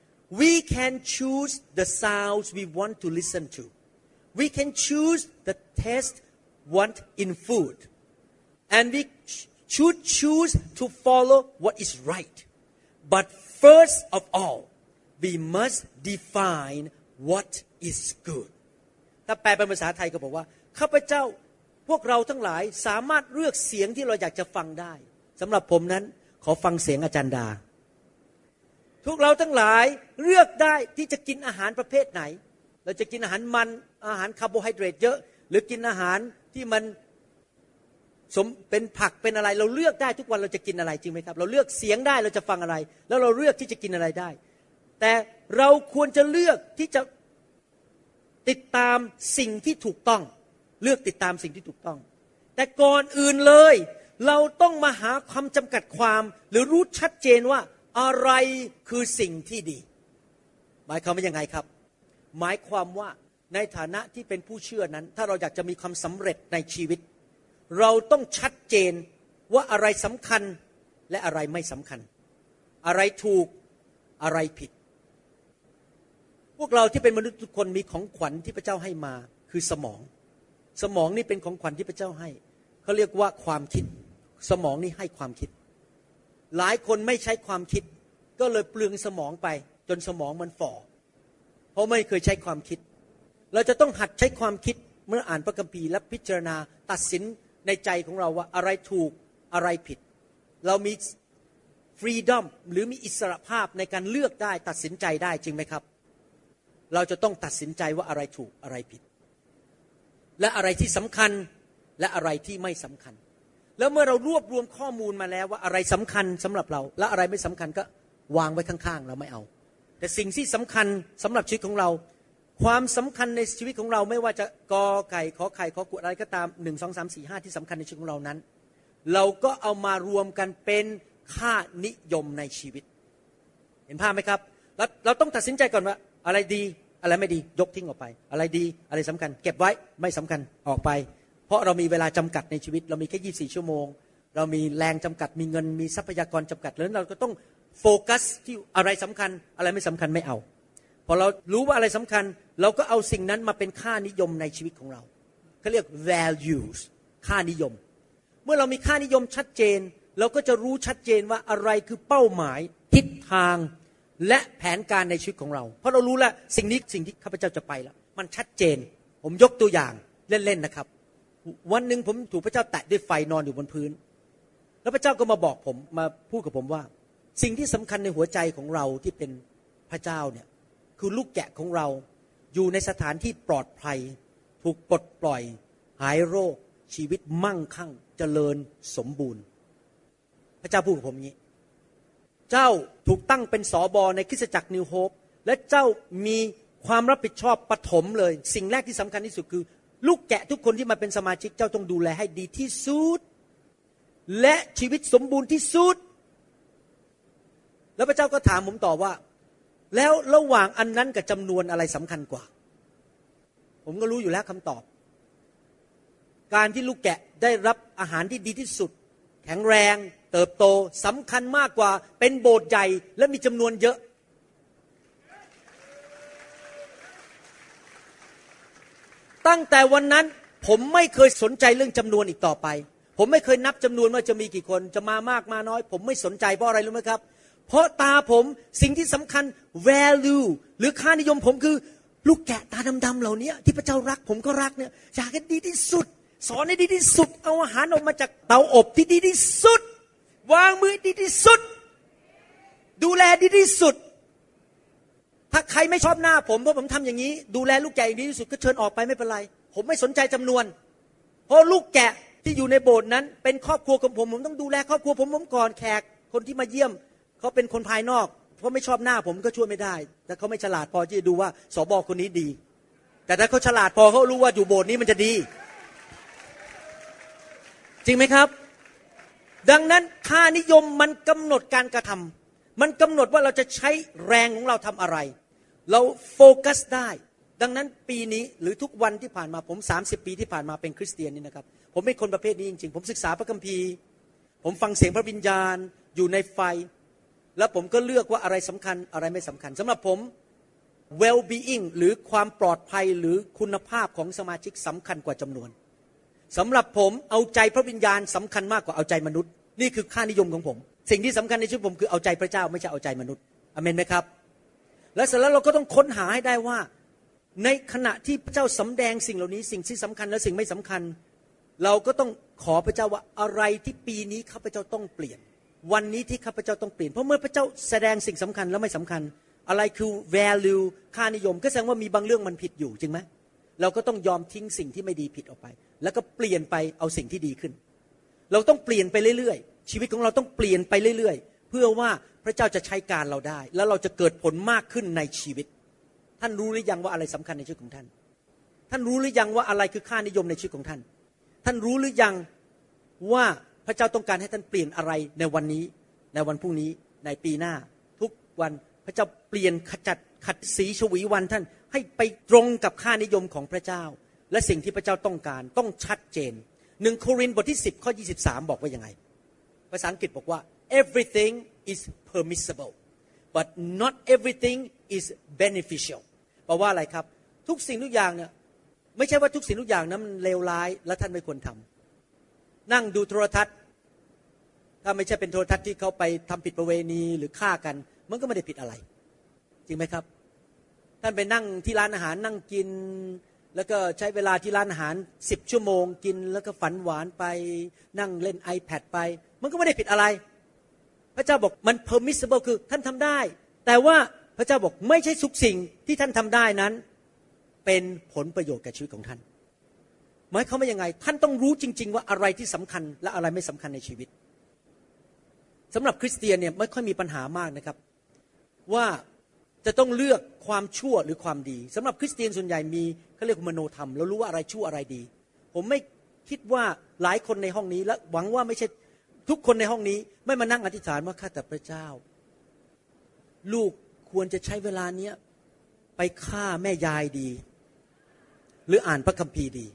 We can choose the sounds we want to listen to. We can choose the taste want in food. And we should choose to follow what is right. But first of all, we must define what is good. ถ้าแปลเป็นภาษาไทยก็บอกว่าข้าพเจ้าพวกเราทั้งหลายสามารถเลือกเสียงที่เราอยากจะฟังได้สำหรับผมนั้นขอฟังเสียงอาจารย์ดาพวกเราทั้งหลายเลือกได้ที่จะกินอาหารประเภทไหนเราจะกินอาหารมันอาหารคาร์โบไฮเดรตเยอะหรือกินอาหารที่มันเป็นผักเป็นอะไรเราเลือกได้ทุกวันเราจะกินอะไรจริงไหมครับเราเลือกเสียงได้เราจะฟังอะไรแล้วเราเลือกที่จะกินอะไรได้แต่เราควรจะเลือกที่จะติดตามสิ่งที่ถูกต้องเลือกติดตามสิ่งที่ถูกต้องแต่ก่อนอื่นเลยเราต้องมาหาคำจำกัดความหรือรู้ชัดเจนว่าอะไรคือสิ่งที่ดีหมายความว่ายังไงครับหมายความว่าในฐานะที่เป็นผู้เชื่อนั้นถ้าเราอยากจะมีความสำเร็จในชีวิตเราต้องชัดเจนว่าอะไรสำคัญและอะไรไม่สำคัญอะไรถูกอะไรผิดพวกเราที่เป็นมนุษย์ทุกคนมีของขวัญที่พระเจ้าให้มาคือสมองนี่เป็นของขวัญที่พระเจ้าให้เขาเรียกว่าความคิดสมองนี่ให้ความคิดหลายคนไม่ใช้ความคิดก็เลยเปลืองสมองไปจนสมองมันฝ่อเพราะไม่เคยใช้ความคิดเราจะต้องหัดใช้ความคิดเมื่ออ่านพระคัมภีร์และพิจารณาตัดสินในใจของเราว่าอะไรถูกอะไรผิดเรามีฟรีดอมหรือมีอิสรภาพในการเลือกได้ตัดสินใจได้จริงไหมครับเราจะต้องตัดสินใจว่าอะไรถูกอะไรผิดและอะไรที่สำคัญและอะไรที่ไม่สำคัญแล้วเมื่อเรารวบรวมข้อมูลมาแล้วว่าอะไรสำคัญสำหรับเราและอะไรไม่สำคัญก็วางไว้ข้างๆเราไม่เอาแต่สิ่งที่สำคัญสำหรับชีวิตของเราความสำคัญในชีวิตของเราไม่ว่าจะกอไก่ขอไข่ขอขวดอะไรก็ตาม1 2 3 4 5ที่สำคัญในชีวิตของเรานั้นเราก็เอามารวมกันเป็นค่านิยมในชีวิตเห็นภาพไหมครับแล้วเราต้องตัดสินใจก่อนว่าอะไรดีอะไรไม่ดียกทิ้งออกไปอะไรดีอะไรสำคัญเก็บไว้ไม่สำคัญออกไปเพราะเรามีเวลาจำกัดในชีวิตเรามีแค่24ชั่วโมงเรามีแรงจำกัดมีเงินมีทรัพยากรจำกัดแล้วเราก็ต้องโฟกัสที่อะไรสำคัญอะไรไม่สำคัญไม่เอาพอเรารู้ว่าอะไรสำคัญเราก็เอาสิ่งนั้นมาเป็นค่านิยมในชีวิตของเราเขาเรียก values ค่านิยมเมื่อเรามีค่านิยมชัดเจนเราก็จะรู้ชัดเจนว่าอะไรคือเป้าหมายทิศทางและแผนการในชีวิตของเราเพราะเรารู้แล้วสิ่งนี้สิ่งที่ข้าพเจ้าจะไปแล้วมันชัดเจนผมยกตัวอย่างเล่นๆนะครับวันหนึ่งผมถูกพระเจ้าแตะด้วยไฟนอนอยู่บนพื้นแล้วพระเจ้าก็มาบอกผมมาพูดกับผมว่าสิ่งที่สำคัญในหัวใจของเราที่เป็นพระเจ้าเนี่ยคือลูกแกะของเราอยู่ในสถานที่ปลอดภัยถูกปลดปล่อยหายโรคชีวิตมั่งคั่งเจริญสมบูรณ์พระเจ้าพูดกับผมอย่างนี้เจ้าถูกตั้งเป็นสบในคริสตจักรนิวโฮปและเจ้ามีความรับผิดชอบปฐมเลยสิ่งแรกที่สำคัญที่สุดคือลูกแกะทุกคนที่มาเป็นสมาชิกเจ้าต้องดูแลให้ดีที่สุดและชีวิตสมบูรณ์ที่สุดแล้วพระเจ้าก็ถามผมต่อว่าแล้วระหว่างอันนั้นกับจำนวนอะไรสำคัญกว่าผมก็รู้อยู่แล้วคำตอบการที่ลูกแกะได้รับอาหารที่ดีที่สุดแข็งแรงเติบโตสำคัญมากกว่าเป็นโบสถ์ใหญ่และมีจำนวนเยอะตั้งแต่วันนั้นผมไม่เคยสนใจเรื่องจำนวนอีกต่อไปผมไม่เคยนับจำนวนว่าจะมีกี่คนจะมามากมาน้อยผมไม่สนใจเพราะอะไรรู้ไหมครับเพราะตาผมสิ่งที่สำคัญ value หรือค่านิยมผมคือลูกแกะตาดำๆเหล่านี้ที่พระเจ้ารักผมก็รักเนี่ยอยากให้ดีที่สุดสอนให้ดีที่สุดเอาอาหารออกมาจากเตาอบที่ดีที่สุดวางมือดีที่สุดดูแลดีที่สุดถ้าใครไม่ชอบหน้าผมเพราะผมทำอย่างนี้ดูแลลูกแกะอย่างดีที่สุดก็เชิญออกไปไม่เป็นไรผมไม่สนใจจำนวนเพราะลูกแกะที่อยู่ในโบสถ์นั้นเป็นครอบครัวของผมต้องดูแลครอบครัวผมก่อนแขกคนที่มาเยี่ยมเขาเป็นคนภายนอกเขาไม่ชอบหน้าผมก็ช่วยไม่ได้แต่เขาไม่ฉลาดพอที่จะดูว่าสบคนนี้ดีแต่ถ้าเขาฉลาดพอเขารู้ว่าอยู่โบสถ์นี้มันจะดีจริงไหมครับดังนั้นค่านิยมมันกำหนดการกระทำมันกำหนดว่าเราจะใช้แรงของเราทำอะไรเราโฟกัสได้ดังนั้นปีนี้หรือทุกวันที่ผ่านมาผม30ปีที่ผ่านมาเป็นคริสเตียนนี่นะครับผมเป็นคนประเภทนี้จริงๆผมศึกษาพระคัมภีร์ผมฟังเสียงพระวิญญาณอยู่ในไฟแล้วผมก็เลือกว่าอะไรสำคัญอะไรไม่สำคัญสำหรับผม well-being หรือความปลอดภัยหรือคุณภาพของสมาชิกสำคัญกว่าจำนวนสำหรับผมเอาใจพระวิญญาณสำคัญมากกว่าเอาใจมนุษย์นี่คือค่านิยมของผมสิ่งที่สำคัญในชีวิตผมคือเอาใจพระเจ้าไม่ใช่เอาใจมนุษย์อาเมนไหมครับและเสร็จแล้วเราก็ต้องค้นหาให้ได้ว่าในขณะที่พระเจ้าสำแดงสิ่งเหล่านี้สิ่งที่สำคัญและสิ่งไม่สำคัญเราก็ต้องขอพระเจ้าว่าอะไรที่ปีนี้ข้าพเจ้าต้องเปลี่ยนวันนี้ที่ข้าพเจ้าต้องเปลี่ยนเพราะเมื่อพระเจ้าแสดงสิ่งสำคัญและไม่สำคัญอะไรคือ value ค่านิยมก็แสดงว่ามีบางเรื่องมันผิดอยู่จริงไหมเราก็ต้องยอมทิ้งสิ่งที่ไม่ดีผิดออกไปแล้วก็เปลี่ยนไปเอาสิ่งที่ดีขึ้นเราต้องเปลี่ยนไปเรื่อยๆชีวิตของเราต้องเปลี่ยนไปเรื่อยๆเพื่อว่าพระเจ้าจะใช้การเราได้แล้วเราจะเกิดผลมากขึ้นในชีวิตท่านรู้หรือยังว่าอะไรสำคัญในชีวิตของท่านท่านรู้หรือยังว่าอะไรคือค่านิยมในชีวิตของท่านท่านรู้หรือยังว่าพระเจ้าต้องการให้ท่านเปลี่ยนอะไรในวันนี้ในวันพรุ่งนี้ในปีหน้าทุกวันพระเจ้าเปลี่ยนขจัดขัดสีฉวีวันท่านให้ไปตรงกับค่านิยมของพระเจ้าและสิ่งที่พระเจ้าต้องการต้องชัดเจน1 โครินธ์บทที่10ข้อ23บอกว่ายังไงภาษาอังกฤษบอกว่า everything is permissible but not everything is beneficial แปลว่าอะไรครับทุกสิ่งทุกอย่างเนี่ยไม่ใช่ว่าทุกสิ่งทุกอย่างนั้นมันเลวร้ายและท่านไม่ควรทำนั่งดูโทรทัศน์ถ้าไม่ใช่เป็นโทรทัศน์ที่เขาไปทำผิดประเวณีหรือฆ่ากันมันก็ไม่ได้ผิดอะไรจริงไหมครับท่านไปนั่งที่ร้านอาหารนั่งกินแล้วก็ใช้เวลาที่ร้านอาหาร10ชั่วโมงกินแล้วก็ฝันหวานไปนั่งเล่น iPad ไปมันก็ไม่ได้ผิดอะไรพระเจ้าบอกมัน permissible คือท่านทำได้แต่ว่าพระเจ้าบอกไม่ใช่ทุกสิ่งที่ท่านทำได้นั้นเป็นผลประโยชน์แก่ชีวิตของท่านหมายความว่ายังไงท่านต้องรู้จริงๆว่าอะไรที่สำคัญและอะไรไม่สำคัญในชีวิตสำหรับคริสเตียนเนี่ยไม่ค่อยมีปัญหามากนะครับว่าจะต้องเลือกความชั่วหรือความดีสำหรับคริสเตียนส่วนใหญ่มีเขาเรียกมโนธรรมแล้วรู้ว่าอะไรชั่วอะไรดีผมไม่คิดว่าหลายคนในห้องนี้และหวังว่าไม่ใช่ทุกคนในห้องนี้ไม่มานั่งอธิษฐานว่าข้าแต่พระเจ้าลูกควรจะใช้เวลาเนี้ยไปฆ่าแม่ยายดีหรืออ่านพระคัมภีร์ดี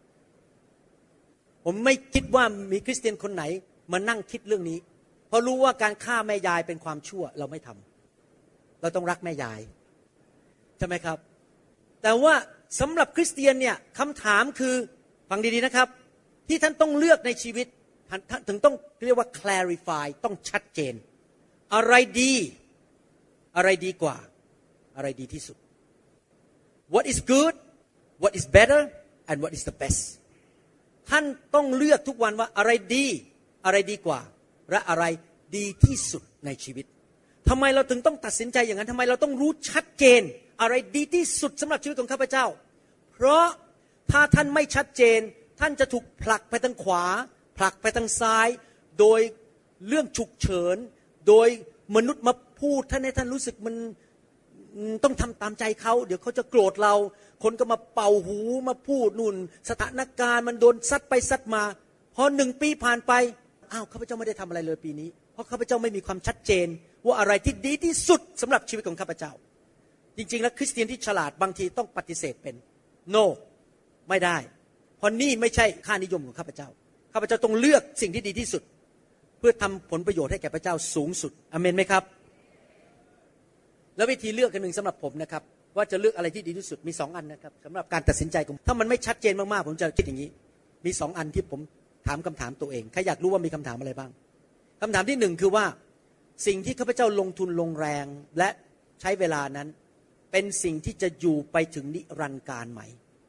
ผมไม่คิดว่ามีคริสเตียนคนไหนมานั่งคิดเรื่องนี้เพราะรู้ว่าการฆ่าแม่ยายเป็นความชั่วเราไม่ทำเราต้องรักแม่ยายใช่ไหมครับแต่ว่าสำหรับคริสเตียนเนี่ยคำถามคือฟังดีๆนะครับที่ท่านต้องเลือกในชีวิตถึงต้องเรียกว่า clarify ต้องชัดเจนอะไรดีอะไรดีกว่าอะไรดีที่สุด what is good what is better and what is the best ท่านต้องเลือกทุกวันว่าอะไรดีอะไรดีกว่าและอะไรดีที่สุดในชีวิตทำไมเราถึงต้องตัดสินใจอย่างนั้นทำไมเราต้องรู้ชัดเจนอะไรดีที่สุดสำหรับชีวิตของข้าพเจ้าเพราะถ้าท่านไม่ชัดเจนท่านจะถูกผลักไปทางขวาผลักไปทางซ้ายโดยเรื่องฉุกเฉินโดยมนุษย์มาพูดท่านให้ท่านรู้สึกมันต้องทำตามใจเขาเดี๋ยวเขาจะโกรธเราคนก็มาเป่าหูมาพูดนู่นสถานการณ์มันโดนซัดไปซัดมาพอ1 ปีผ่านไปอ้าวข้าพเจ้าไม่ได้ทำอะไรเลยปีนี้เพราะข้าพเจ้าไม่มีความชัดเจนว่าอะไรที่ดีที่สุดสำหรับชีวิตของข้าพเจ้าจริงๆแล้วคริสเตียนที่ฉลาดบางทีต้องปฏิเสธเป็น no ไม่ได้เพราะนี่ไม่ใช่ค่านิยมของข้าพเจ้าข้าพเจ้าต้องเลือกสิ่งที่ดีที่สุดเพื่อทำผลประโยชน์ให้แก่พระเจ้าสูงสุดอาเมนไหมครับแล้ววิธีเลือกกันหนึ่งสำหรับผมนะครับว่าจะเลือกอะไรที่ดีที่สุดมี2 อันนะครับสำหรับการตัดสินใจของถ้ามันไม่ชัดเจนมากๆผมจะคิดอย่างนี้มี2 อันที่ผมถามคำถามตัวเองใครอยากรู้ว่ามีคำถามอะไรบ้างคำถามที่1คือว่าสิ่งที่ข้าพเจ้าลงทุนลงแรงและใช้เวลานั้นเป็นสิ่งที่จะอยู่ไปถึงนิรันดร์การไหม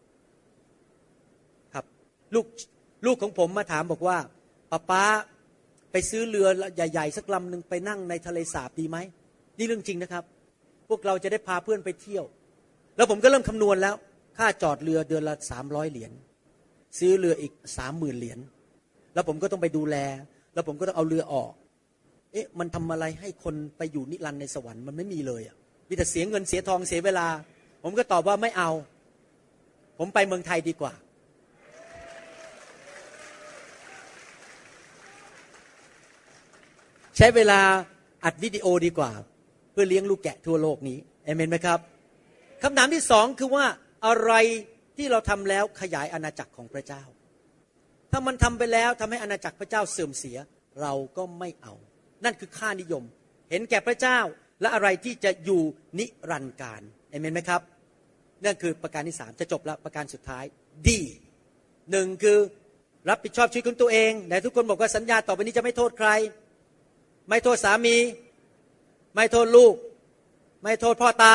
ครับลูกของผมมาถามบอกว่าป๊าไปซื้อเรือใหญ่ๆสักลำนึงไปนั่งในทะเลสาบดีไหมนี่เรื่องจริงนะครับพวกเราจะได้พาเพื่อนไปเที่ยวแล้วผมก็เริ่มคำนวณแล้วค่าจอดเรือเดือนละ300 เหรียญซื้อเรืออีก 30,000 เหรียญแล้วผมก็ต้องไปดูแลแล้วผมก็ต้องเอาเรือออกมันทำอะไรให้คนไปอยู่นิรันดร์ในสวรรค์มันไม่มีเลยอ่ะมีแต่เสียเงินเสียทองเสียเวลาผมก็ตอบว่าไม่เอาผมไปเมืองไทยดีกว่าใช้เวลาอัดวิดีโอดีกว่าเพื่อเลี้ยงลูกแกะทั่วโลกนี้เอเมนไหมครับคำถามที่สองคือว่าอะไรที่เราทำแล้วขยายอาณาจักรของพระเจ้าถ้ามันทำไปแล้วทำให้อาณาจักรพระเจ้าเสื่อมเสียเราก็ไม่เอานั่นคือค่านิยมเห็นแก่พระเจ้าและอะไรที่จะอยู่นิรันดร์กาลเอเมนไหมครับนั่นคือประการที่สามจะจบแล้วประการสุดท้ายดีหนึ่งคือรับผิดชอบชีวิตของตัวเองแต่ทุกคนบอกว่าสัญญาต่อไปนี้จะไม่โทษใครไม่โทษสามีไม่โทษลูกไม่โทษพ่อตา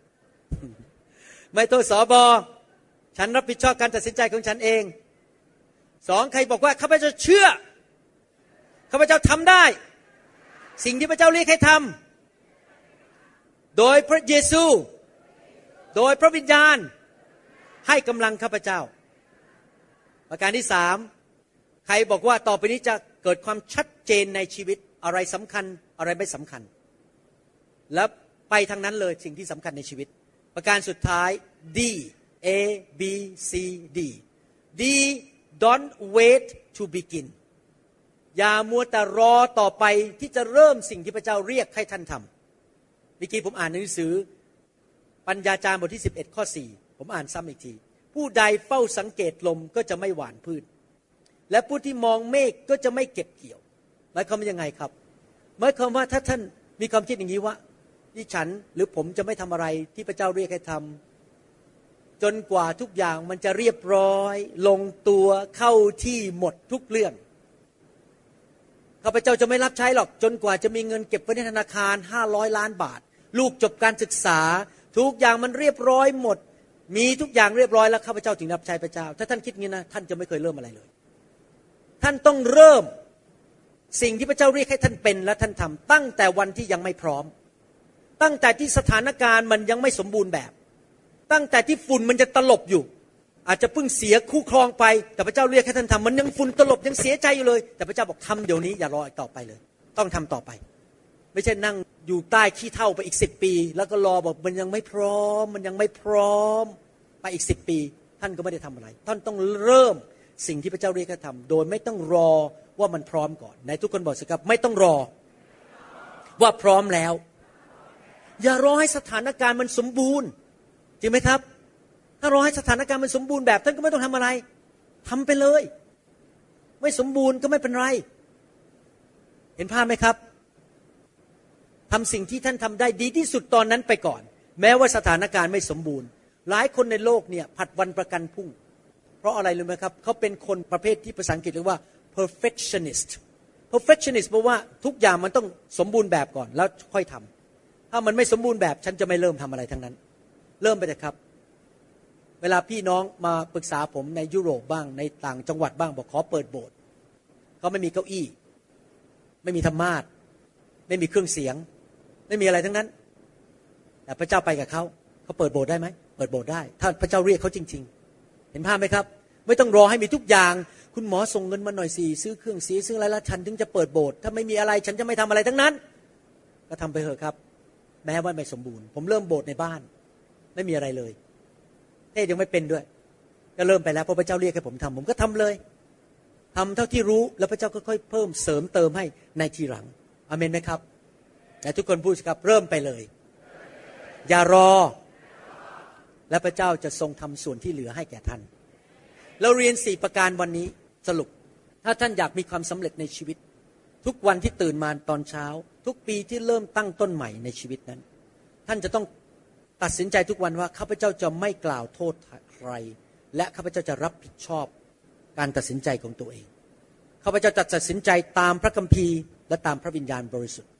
ไม่โทษสบฉันรับผิดชอบการตัดสินใจของฉันเองสองใครบอกว่าข้าพเจ้าเชื่อข้าพเจ้าทำได้สิ่งที่พระเจ้าเรียกให้ทำโดยพระเยซูโดยพระวิญญาณให้กำลังข้าพเจ้าประการที่สามใครบอกว่าต่อไปนี้จะเกิดความชัดเจนในชีวิตอะไรสำคัญอะไรไม่สำคัญแล้วไปทางนั้นเลยสิ่งที่สำคัญในชีวิตประการสุดท้าย D A B C D D don't wait to begin อย่ามัวแต่รอต่อไปที่จะเริ่มสิ่งที่พระเจ้าเรียกให้ท่านทำเมื่อกี้ผมอ่านหนังสือปัญญาจารย์บทที่11ข้อ4ผมอ่านซ้ำอีกทีผู้ใดเฝ้าสังเกตลมก็จะไม่หว่านพืชและผู้ที่มองเมฆก็จะไม่เก็บเกี่ยวหมายความว่ายังไงครับหมายความว่าถ้าท่านมีความคิดอย่างนี้ว่าดิฉันหรือผมจะไม่ทำอะไรที่พระเจ้าเรียกให้ทำจนกว่าทุกอย่างมันจะเรียบร้อยลงตัวเข้าที่หมดทุกเรื่องข้าพเจ้าจะไม่รับใช้หรอกจนกว่าจะมีเงินเก็บไว้ในธนาคาร500 ล้านบาทลูกจบการศึกษาทุกอย่างมันเรียบร้อยหมดมีทุกอย่างเรียบร้อยแล้วข้าพเจ้าถึงรับใช้พระเจ้าถ้าท่านคิดงี้นะท่านจะไม่เคยเริ่มอะไรเลยท่านต้องเริ่มสิ่งที่พระเจ้าเรียกให้ท่านเป็นและท่านทำตั้งแต่วันที่ยังไม่พร้อมตั้งแต่ที่สถานการณ์มันยังไม่สมบูรณ์แบบตั้งแต่ที่ฝุ่นมันจะตลบอยู่อาจจะเพิ่งเสียคู่ครองไปแต่พระเจ้าเรียกให้ท่านทำมันยังฝุ่นตลบยังเสียใจอยู่เลยแต่พระเจ้าบอกทำเดี๋ยวนี้อย่ารออีกต่อไปเลยต้องทำต่อไปไม่ใช่นั่งอยู่ใต้ขี้เถ้าไปอีก10 ปีแล้วก็รอบอกมันยังไม่พร้อมมันยังไม่พร้อมไปอีก10 ปีท่านก็ไม่ได้ทำอะไรท่านต้องเริ่มสิ่งที่พระเจ้าเรียกให้ทำโดยไม่ต้องรอว่ามันพร้อมก่อนในทุกคนบอกสิครับไม่ต้องรอว่าพร้อมแล้วอย่ารอให้สถานการณ์มันสมบูรณ์จริงไหมครับถ้ารอให้สถานการณ์มันสมบูรณ์แบบท่านก็ไม่ต้องทำอะไรทำไปเลยไม่สมบูรณ์ก็ไม่เป็นไรเห็นภาพไหมครับทำสิ่งที่ท่านทำได้ดีที่สุดตอนนั้นไปก่อนแม้ว่าสถานการณ์ไม่สมบูรณ์หลายคนในโลกเนี่ยผัดวันประกันพรุ่งเพราะอะไรรู้ไหมครับเขาเป็นคนประเภทที่ภาษาอังกฤษเรียกว่า perfectionist แปลว่าทุกอย่างมันต้องสมบูรณ์แบบก่อนแล้วค่อยทำถ้ามันไม่สมบูรณ์แบบฉันจะไม่เริ่มทำอะไรทั้งนั้นเริ่มไปเถอะครับเวลาพี่น้องมาปรึกษาผมในยุโรปบ้างในต่างจังหวัดบ้างบอกขอเปิดโบสถ์เขาไม่มีเก้าอี้ไม่มีธรรมาสน์ไม่มีเครื่องเสียงไม่มีอะไรทั้งนั้นแต่พระเจ้าไปกับเขาเปิดโบสถ์ได้ไหมเปิดโบสถ์ได้ถ้าพระเจ้าเรียกเขาจริงๆเห็นภาพไหมครับไม่ต้องรอให้มีทุกอย่างคุณหมอส่งเงินมาหน่อยสิซื้อเครื่องเสียงซื้ออะไรแล้วฉันถึงจะเปิดโบสถ์ถ้าไม่มีอะไรฉันจะไม่ทำอะไรทั้งนั้นก็ทำไปเถอะครับแม้ว่าไม่สมบูรณ์ผมเริ่มโบสถ์ในบ้านไม่มีอะไรเลยเทศยังไม่เป็นด้วยก็เริ่มไปแล้วเพราะพระเจ้าเรียกให้ผมทำผมก็ทำเลยทำเท่าที่รู้แล้วพระเจ้าค่อยๆเพิ่มเสริมเติมให้ในทีหลังอาเมนไหมครับแต่ทุกคนพูดครับเริ่มไปเลยอย่ารอและพระเจ้าจะทรงทำส่วนที่เหลือให้แก่ท่านเราเรียน4ประการวันนี้สรุปถ้าท่านอยากมีความสำเร็จในชีวิตทุกวันที่ตื่นมาตอนเช้าทุกปีที่เริ่มตั้งต้นใหม่ในชีวิตนั้นท่านจะต้องตัดสินใจทุกวันว่าข้าพเจ้าจะไม่กล่าวโทษใครและข้าพเจ้าจะรับผิดชอบการตัดสินใจของตัวเองข้าพเจ้าจะตัดสินใจตามพระคัมภีร์และตามพระวิญญาณบริสุทธิ์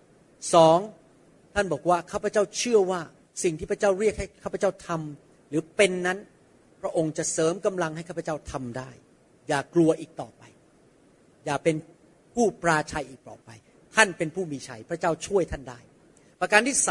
2ท่านบอกว่าข้าพเจ้าเชื่อว่าสิ่งที่พระเจ้าเรียกให้ข้าพเจ้าทำหรือเป็นนั้นพระองค์จะเสริมกำลังให้ข้าพเจ้าทำได้อย่ากลัวอีกต่อไปอย่าเป็นผู้ปราชัยอีกต่อไปท่านเป็นผู้มีชัยพระเจ้าช่วยท่านได้ประการที่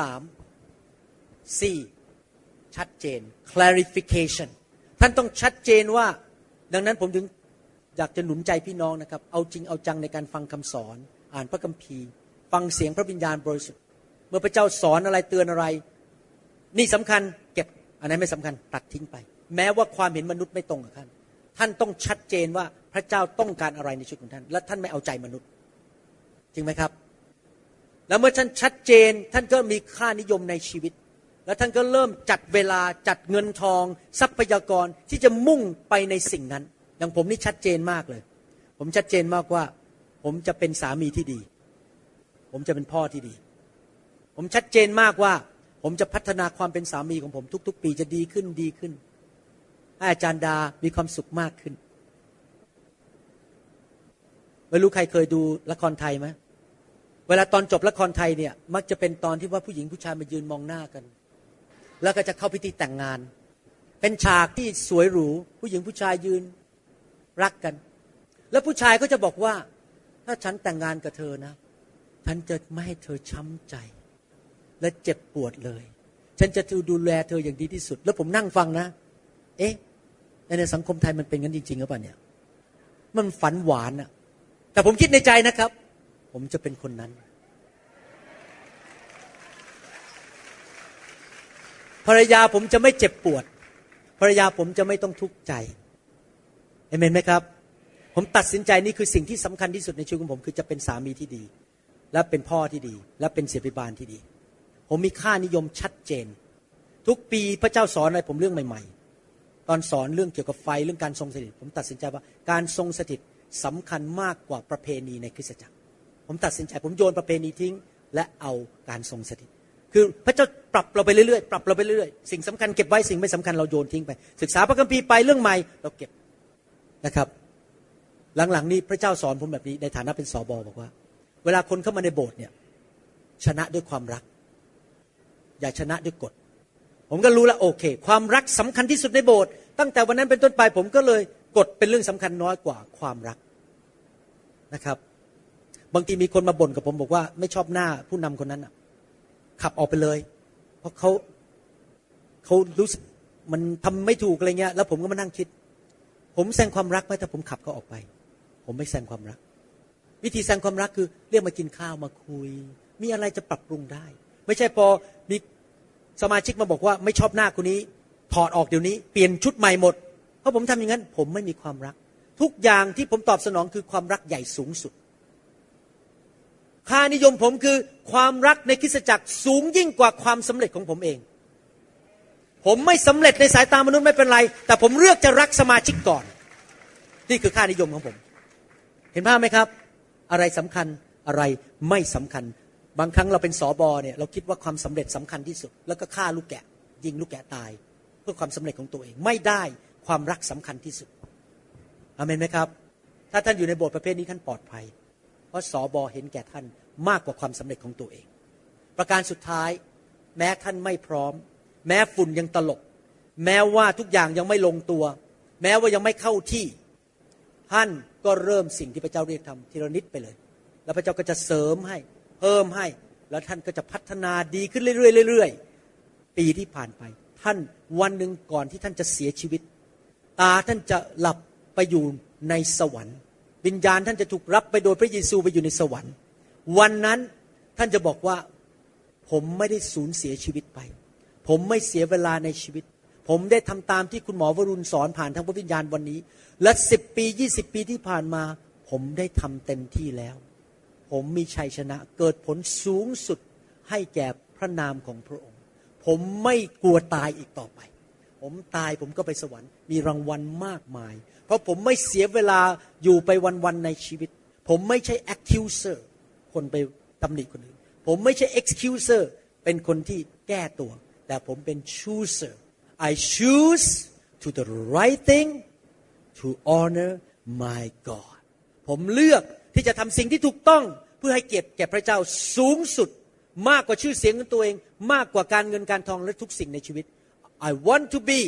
3 ชัดเจน clarification ท่านต้องชัดเจนว่าดังนั้นผมถึงอยากจะหนุนใจพี่น้องนะครับเอาจริงเอาจังในการฟังคำสอนอ่านพระคัมภีร์ฟังเสียงพระวิญญาณบริสุทธิ์เมื่อพระเจ้าสอนอะไรเตือนอะไรนี่สำคัญเก็บอันไหนไม่สำคัญตัดทิ้งไปแม้ว่าความเห็นมนุษย์ไม่ตรงกับท่านท่านต้องชัดเจนว่าพระเจ้าต้องการอะไรในชีวิตของท่านและท่านไม่เอาใจมนุษย์จริงไหมครับแล้วเมื่อท่านชัดเจนท่านก็มีค่านิยมในชีวิตแล้วท่านก็เริ่มจัดเวลาจัดเงินทองทรัพยากรที่จะมุ่งไปในสิ่งนั้นอย่างผมนี่ชัดเจนมากเลยผมชัดเจนมากว่าผมจะเป็นสามีที่ดีผมจะเป็นพ่อที่ดีผมชัดเจนมากว่าผมจะพัฒนาความเป็นสามีของผมทุกๆปีจะดีขึ้นดีขึ้นให้อาจารย์ดามีความสุขมากขึ้นไม่รู้ใครเคยดูละครไทยไหมเวลาตอนจบละครไทยเนี่ยมักจะเป็นตอนที่ว่าผู้หญิงผู้ชายมายืนมองหน้ากันแล้วก็จะเข้าพิธีแต่งงานเป็นฉากที่สวยหรูผู้หญิงผู้ชายยืนรักกันแล้วผู้ชายก็จะบอกว่าถ้าฉันแต่งงานกับเธอนะฉันจะไม่ให้เธอช้ำใจและเจ็บปวดเลยฉันจะดูแลเธออย่างดีที่สุดแล้วผมนั่งฟังนะเอ๊ะในสังคมไทยมันเป็นงั้นจริงๆหรือเปล่าเนี่ยมันฝันหวานอะแต่ผมคิดในใจนะครับผมจะเป็นคนนั้นภรรยาผมจะไม่เจ็บปวดภรรยาผมจะไม่ต้องทุกข์ใจเอเมนไหมครับผมตัดสินใจนี่คือสิ่งที่สำคัญที่สุดในชีวิตของผมคือจะเป็นสามีที่ดีและเป็นพ่อที่ดีและเป็นศิษยาบาลที่ดีผมมีค่านิยมชัดเจนทุกปีพระเจ้าสอนอะไรผมเรื่องใหม่ๆตอนสอนเรื่องเกี่ยวกับไฟเรื่องการทรงสถิตผมตัดสินใจว่าการทรงสถิตสำคัญมากกว่าประเพณีในคริสตจักรผมตัดสินใจผมโยนประเพณีทิ้งและเอาการทรงสถิตคือพระเจ้าปรับเราไปเรื่อยๆปรับเราไปเรื่อยๆสิ่งสำคัญเก็บไว้สิ่งไม่สำคัญเราโยนทิ้งไปศึกษาพระคัมภีร์ไปเรื่องใหม่เราเก็บนะครับหลังๆนี้พระเจ้าสอนผมแบบนี้ในฐานะเป็นสบบอกว่าเวลาคนเข้ามาในโบสถ์เนี่ยชนะด้วยความรักอย่าชนะด้วยกฎผมก็รู้แล้วโอเคความรักสำคัญที่สุดในโบสถ์ตั้งแต่วันนั้นเป็นต้นไปผมก็เลยกฎเป็นเรื่องสำคัญน้อยกว่าความรักนะครับบางทีมีคนมาบ่นกับผมบอกว่าไม่ชอบหน้าผู้นำคนนั้นอ่ะขับออกไปเลยเพราะเขารู้สึกมันทำไม่ถูกอะไรเงี้ยแล้วผมก็มานั่งคิดผมแสดงความรักไหมถ้าผมขับเขาออกไปผมไม่แสดงความรักวิธีแสดงความรักคือเรียกมากินข้าวมาคุยมีอะไรจะปรับปรุงได้ไม่ใช่พอมีสมาชิกมาบอกว่าไม่ชอบหน้าคนนี้ถอดออกเดี๋ยวนี้เปลี่ยนชุดใหม่หมดเพราะผมทำอย่างนั้นผมไม่มีความรักทุกอย่างที่ผมตอบสนองคือความรักใหญ่สูงสุดค่านิยมผมคือความรักในคริสตจักรสูงยิ่งกว่าความสำเร็จของผมเองผมไม่สำเร็จในสายตามนุษย์ไม่เป็นไรแต่ผมเลือกจะรักสมาชิกก่อนนี่คือค่านิยมของผมเห็นภาพไหมครับอะไรสำคัญอะไรไม่สำคัญบางครั้งเราเป็นสบเนี่ยเราคิดว่าความสำเร็จสำคัญที่สุดแล้วก็ฆ่าลูกแกะยิงลูกแกะตายเพื่อความสำเร็จของตัวเองไม่ได้ความรักสำคัญที่สุดอาเมนไหมครับถ้าท่านอยู่ในโบสถ์ประเภทนี้ท่านปลอดภัยเพราะสบเห็นแก่ท่านมากกว่าความสำเร็จของตัวเองประการสุดท้ายแม้ท่านไม่พร้อมแม้ฝุ่นยังตลบแม้ว่าทุกอย่างยังไม่ลงตัวแม้ว่ายังไม่เข้าที่ท่านก็เริ่มสิ่งที่พระเจ้าเรียกทำทีละนิดไปเลยแล้วพระเจ้าก็จะเสริมให้เพิ่มให้แล้วท่านก็จะพัฒนาดีขึ้นเรื่อยๆปีที่ผ่านไปท่านวันหนึ่งก่อนที่ท่านจะเสียชีวิตตาท่านจะหลับไปอยู่ในสวรรค์วิญญาณท่านจะถูกรับไปโดยพระเยซูไปอยู่ในสวรรค์วันนั้นท่านจะบอกว่าผมไม่ได้สูญเสียชีวิตไปผมไม่เสียเวลาในชีวิตผมได้ทำตามที่คุณหมอวรุณสอนผ่านทางพระวิญญาณวันนี้และ10 ปี 20 ปีที่ผ่านมาผมได้ทำเต็มที่แล้วผมมีชัยชนะเกิดผลสูงสุดให้แก่พระนามของพระองค์ผมไม่กลัวตายอีกต่อไปผมตายผมก็ไปสวรรค์มีรางวัลมากมายเพราะผมไม่เสียเวลาอยู่ไปวันๆในชีวิตผมไม่ใช่ accuser คนไปตำหนิคนอื่นผมไม่ใช่ excuser เป็นคนที่แก้ตัวแต่ผมเป็น chooser I choose to the right thing to honor my God ผมเลือกที่จะทำสิ่งที่ถูกต้องเพื่อให้เกียรติแก่พระเจ้าสูงสุดมากกว่าชื่อเสียงของตัวเองมากกว่าการเงินการทองและทุกสิ่งในชีวิต I want to be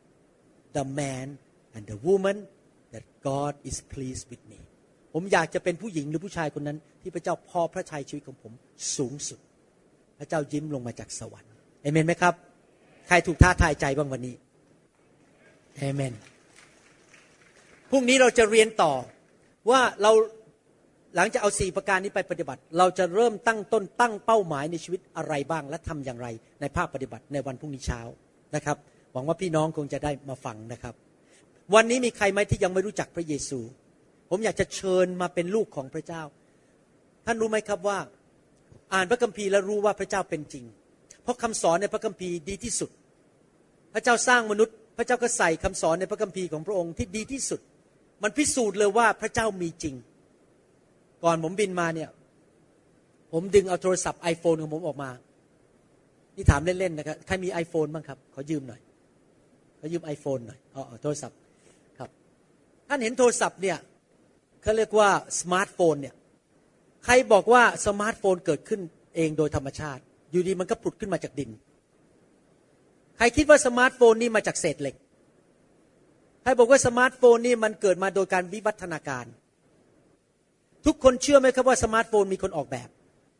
the man and the woman that God is pleased with me ผมอยากจะเป็นผู้หญิงหรือผู้ชายคนนั้นที่พระเจ้าพอพระทัยชีวิตของผมสูงสุดพระเจ้ายิ้มลงมาจากสวรรค์เอเมนไหมครับใครถูกท้าทายใจบ้างวันนี้เอเมนพรุ่งนี้เราจะเรียนต่อว่าเราหลังจากเอา4ประการนี้ไปปฏิบัติเราจะเริ่มตั้งเป้าหมายในชีวิตอะไรบ้างและทำอย่างไรในภาคปฏิบัติในวันพรุ่งนี้เช้านะครับหวังว่าพี่น้องคงจะได้มาฟังนะครับวันนี้มีใครไหมที่ยังไม่รู้จักพระเยซูผมอยากจะเชิญมาเป็นลูกของพระเจ้าท่านรู้ไหมครับว่าอ่านพระคัมภีร์แล้วรู้ว่าพระเจ้าเป็นจริงเพราะคำสอนในพระคัมภีร์ดีที่สุดพระเจ้าสร้างมนุษย์พระเจ้าก็ใส่คำสอนในพระคัมภีร์ของพระองค์ที่ดีที่สุดมันพิสูจน์เลยว่าพระเจ้ามีจริงก่อนผมบินมาเนี่ยผมดึงเอาโทรศัพท์ iPhone ของผมออกมานี่ถามเล่นๆนะครับใครมี iPhone บ้างครับขอยืมหน่อยขอยืม iPhone หน่อยโทรศัพท์ครับท่านเห็นโทรศัพท์เนี่ยเขาเรียกว่าสมาร์ทโฟนเนี่ยใครบอกว่าสมาร์ทโฟนเกิดขึ้นเองโดยธรรมชาติอยู่ดีมันก็ผุดขึ้นมาจากดินใครคิดว่าสมาร์ทโฟนนี่มาจากเศษเหล็กใครบอกว่าสมาร์ทโฟนนี่มันเกิดมาโดยการวิวัฒนาการทุกคนเชื่อไหมครับว่าสมาร์ทโฟนมีคนออกแบบ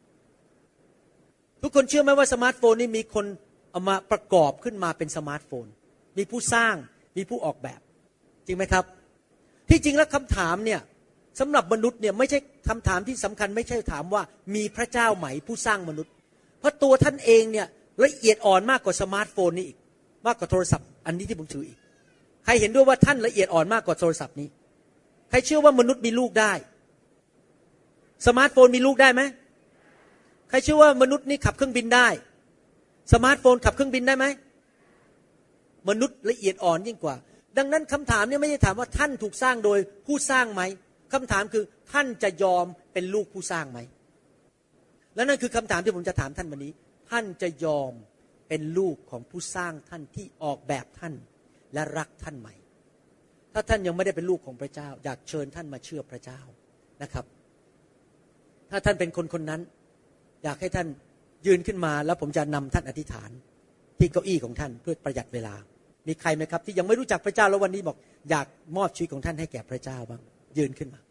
ทุกคนเชื่อไหมว่าสมาร์ทโฟนนี่มีคนเอามาประกอบขึ้นมาเป็นสมาร์ทโฟนมีผู้สร้างมีผู้ออกแบบจริงไหมครับที่จริงแล้วคำถามเนี่ยสำหรับมนุษย์เนี่ยไม่ใช่คำถามที่สำคัญไม่ใช่ถามว่ามีพระเจ้าไหมผู้สร้างมนุษย์เพราะตัวท่านเองเนี่ยละเอียดอ่อนมากกว่าสมาร์ทโฟนนี่อีกมากกว่าโทรศัพท์อันนี้ที่ผมถืออีกใครเห็นด้วยว่าท่านละเอียดอ่อนมากกว่าโทรศัพท์นี้ใครเชื่อว่ามนุษย์มีลูกได้สมาร์ทโฟนมีลูกได้ไหมใครเชื่อว่ามนุษย์นี่ขับเครื่องบินได้สมาร์ทโฟนขับเครื่องบินได้ไหมมนุษย์ละเอียดอ่อนยิ่งกว่าดังนั้นคำถามเนี่ยไม่ใช่ถามว่าท่านถูกสร้างโดยผู้สร้างไหมคำถามคือท่านจะยอมเป็นลูกผู้สร้างไหมและนั่นคือคำถามที่ผมจะถามท่านวันนี้ท่านจะยอมเป็นลูกของผู้สร้างท่านที่ออกแบบท่านและรักท่านไหมถ้าท่านยังไม่ได้เป็นลูกของพระเจ้าอยากเชิญท่านมาเชื่อพระเจ้านะครับถ้าท่านเป็นคนคนนั้นอยากให้ท่านยืนขึ้นมาแล้วผมจะนำท่านอธิษฐานที่เก้าอี้ของท่านเพื่อประหยัดเวลามีใครไหมครับที่ยังไม่รู้จักพระเจ้าแล้ววันนี้บอกอยากมอบชีวิตของท่านให้แก่พระเจ้าบ้างยืนขึ้นมา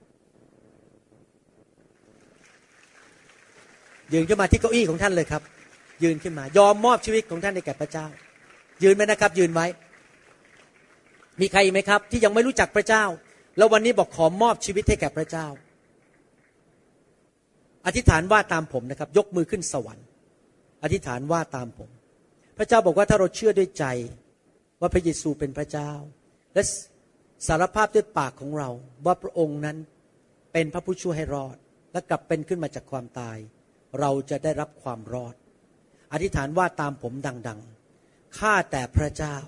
ยืนขึ้นมาที่เก้าอี้ของท่านเลยครับยืนขึ้นมายอมมอบชีวิตของท่านให้แก่พระเจ้ายืนไหมนะครับยืนไว้มีใครไหมครับที่ยังไม่รู้จักพระเจ้าแล้ววันนี้บอกขอมอบชีวิตให้แก่พระเจ้าอธิษฐานว่าตามผมนะครับยกมือขึ้นสวรรค์อธิษฐานว่าตามผมพระเจ้าบอกว่าถ้าเราเชื่อด้วยใจว่าพระเยซูเป็นพระเจ้าและสารภาพด้วยปากของเราว่าพระองค์นั้นเป็นพระผู้ช่วยให้รอดและกลับเป็นขึ้นมาจากความตายเราจะได้รับความรอดอธิษฐานว่าตามผมดังๆข้าแต่พระเจ้า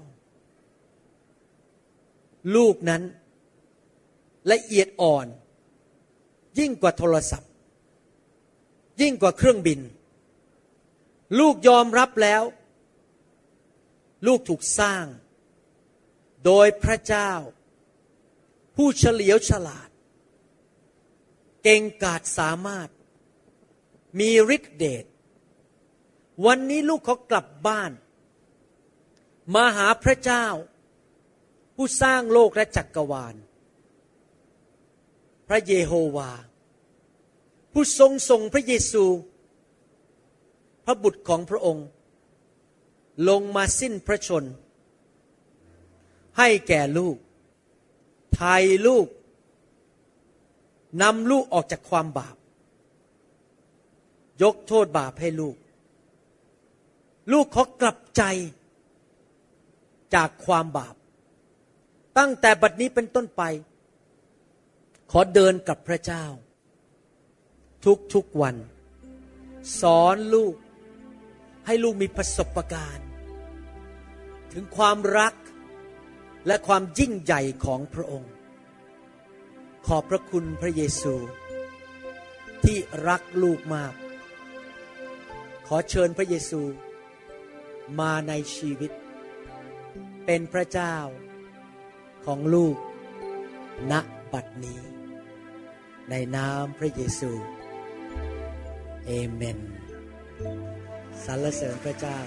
ลูกนั้นละเอียดอ่อนยิ่งกว่าโทรศัพท์ยิ่งกว่าเครื่องบินลูกยอมรับแล้วลูกถูกสร้างโดยพระเจ้าผู้เฉลียวฉลาดเก่งกาจสามารถมีฤทธิ์เดชวันนี้ลูกเขากลับบ้านมาหาพระเจ้าผู้สร้างโลกและจักรวาลพระเยโฮวาผู้ทรงส่งพระเยซูพระบุตรของพระองค์ลงมาสิ้นพระชนให้แก่ลูกไถ่ลูกนำลูกออกจากความบาปยกโทษบาปให้ลูกลูกขอกลับใจจากความบาปตั้งแต่บัดนี้เป็นต้นไปขอเดินกับพระเจ้าทุกวันสอนลูกให้ลูกมีประสบการณ์ถึงความรักและความยิ่งใหญ่ของพระองค์ขอบพระคุณพระเยซูที่รักลูกมากขอเชิญพระเยซูมาในชีวิตเป็นพระเจ้าของลูกณบัดนี้ในนามพระเยซูเอเมนสรรเสริญพระเจ้า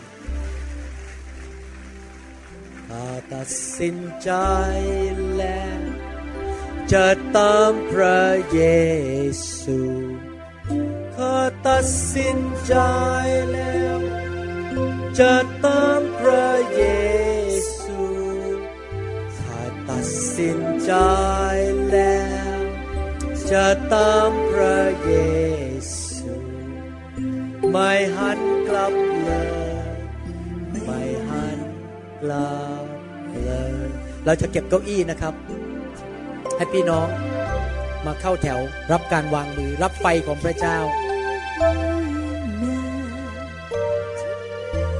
ข้าตัดสินใจแล้วจะตามพระเยซูข้าตัดสินใจแล้วจะตามพระเยซูข้าตัดสินใจแล้วจะตามพระเยซูไม่หันกลับเลยไม่หันกลับเลยเราจะเก็บเก้าอี้นะครับให้พี่น้องมาเข้าแถวรับการวางมือรับไฟของพระเจ้า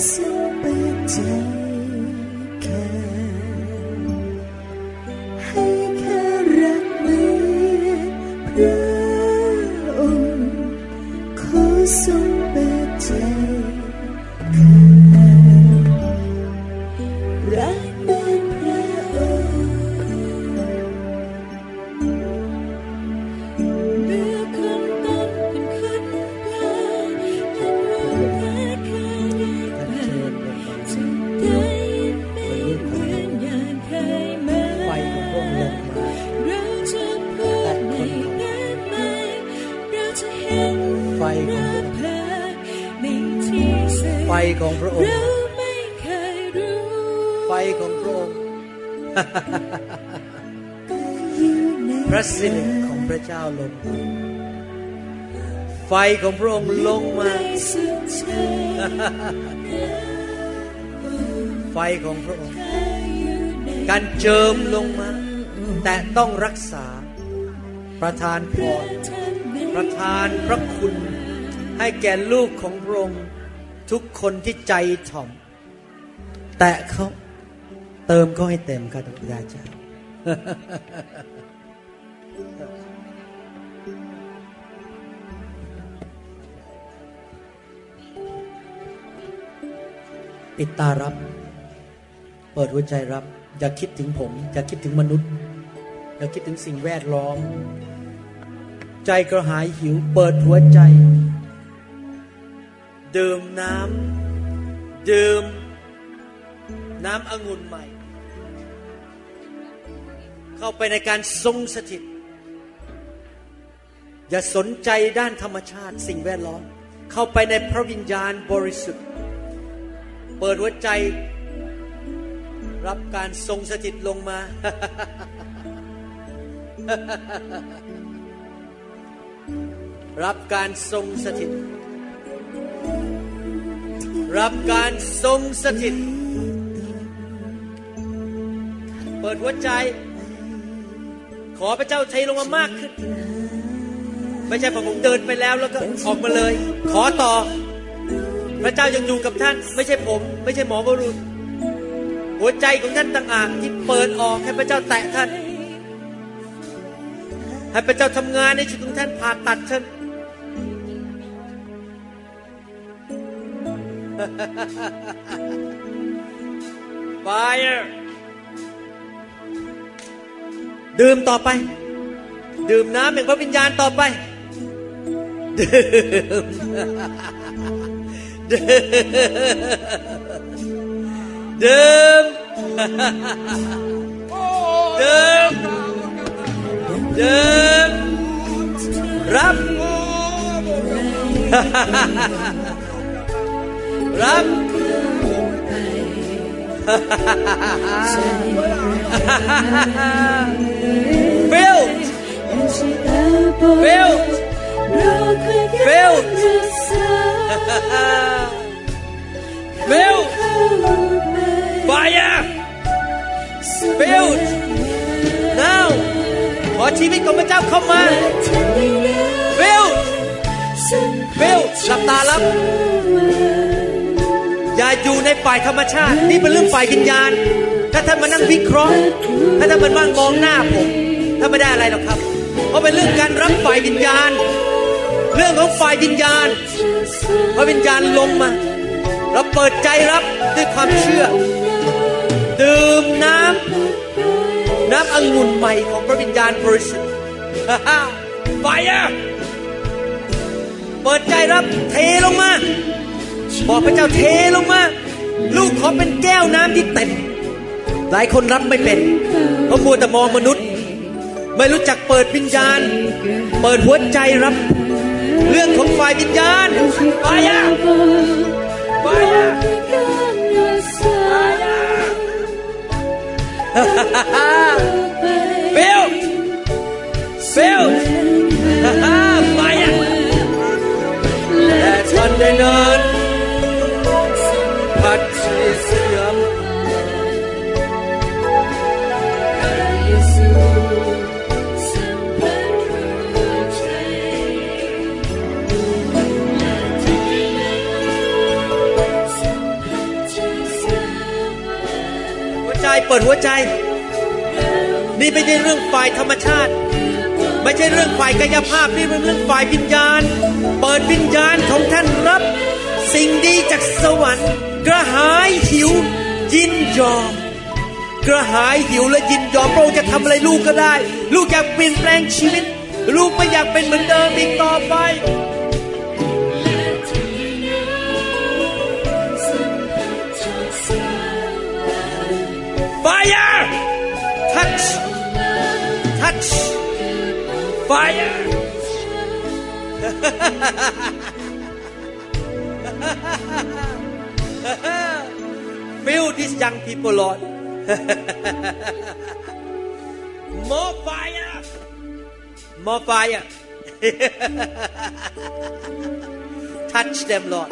ทรงเปิดใจแค่ให้แค่รักเหมือนพระองค์ขอทรงเปิดใจแค่รักเหมือนพระองค์เมื่อคนต้นเป็นคนปลายและรู้แค่แค่ได้จะได้ยินไม่เหมือนอย่างเคยมาไฟของพระองค์ลงมาเราจะพูดไม่ได้ไหมเราจะเห็นไฟของพระองค์ภาพในที่สุดไฟของพระองค์เราไม่เคยรู้ไฟของพระองค์อยู่ในพระสิริของพระเจ้าลงมาไฟของพระองค์ลงมาสุดใจไฟของพระองค์อยู่ในการเจิมลงมา แต่ต้องรักษาประทานพรประทานพระคุณ ให้แก่ลูกของพระองค์ทุกคนที่ใจถ่อม แตะเขาเติมเขาให้เต็มข้าพเจ้า ปิดตารับ เปิดหัวใจรับ อย่าคิดถึงผม อย่าคิดถึงมนุษย์ อย่าคิดถึงสิ่งแวดล้อม ใจกระหายหิว เปิดหัวใจ ดื่มน้ำดื่มน้ำองุ่นใหม่ เข้าไปในการทรงสถิต อย่าสนใจด้านธรรมชาติสิ่งแวดล้อม เข้าไปในพระวิญญาณบริสุทธิ์เปิดหัวใจรับการทรงสถิตลงมา รับการทรงสถิตรับการทรงสถิตเปิดหัวใจขอพระเจ้าเทลงมามากขึ้นไม่ใช่ผมเดินไปแล้วแล้วก็ออกมาเลยขอต่อพระเจ้ายังอยู่กับท่านไม่ใช่ผมไม่ใช่หมอวรุณหัวใจของท่านต่างหากที่เปิดออกให้พระเจ้าแตะท่านให้พระเจ้าทำงานในชีวิตของท่านผ่าตัดท่าน Fire ดื่มต่อไปดื่มน้ำแห่งพระวิญญาณต่อไปดื่มดื่มดื่มดื่มรับรับ filled filled filled filled fire filled now ขอชีวิตของพระเจ้าเข้ามา filled filled หลับตารับอย่าอยู่ในฝ่ายธรรมชาตินี่เป็นเรื่องฝ่ายวิญญาณถ้าท่านมานั่งวิเคราะห์ถ้าท่านมานั่งมองหน้าผมถ้าไม่ได้อะไรหรอกครับเพราะเป็นเรื่องการรับฝ่ายวิญญาณเรื่องของฝ่ายวิญญาณพระวิญญาณลงมาเราเปิดใจรับด้วยความเชื่อดื่มน้ำองุ่นใหม่ของพระวิญญาณบริสุทธิ์ไฟเปิดใจรับเทลงมาบอกพระเจ้าเทลงมาลูกขอเป็นแก้วน้ำที่เต็มหลายคนรับไม่เป็นเพราะมัวแต่มองมนุษย์ไม่รู้จักเปิดวิญญาณเปิดหัวใจรับเรื่องของฝ่ายวิญญาณไฟไฟเฟลเฟลไฟแต่ฉันได้เดินพัดเสียมเปิดหัวใจนี่ไม่ใช่เรื่องฝ่ายธรรมชาติไม่ใช่เรื่องฝ่ายกายภาพนี่เป็นเรื่องฝ่ายวิญญาณเปิดวิญญาณของท่านรับสิ่งดีจากสวรรค์กระหายหิวยินยอมกระหายหิวและยินยอมพระองค์จะทำอะไรลูกก็ได้ลูกอยากเปลี่ยนแปลงชีวิตลูกไม่อยากเป็นเหมือนเดิมอีกต่อไป Fire touch touch fire fill these young people Lord more fire more fire touch them Lord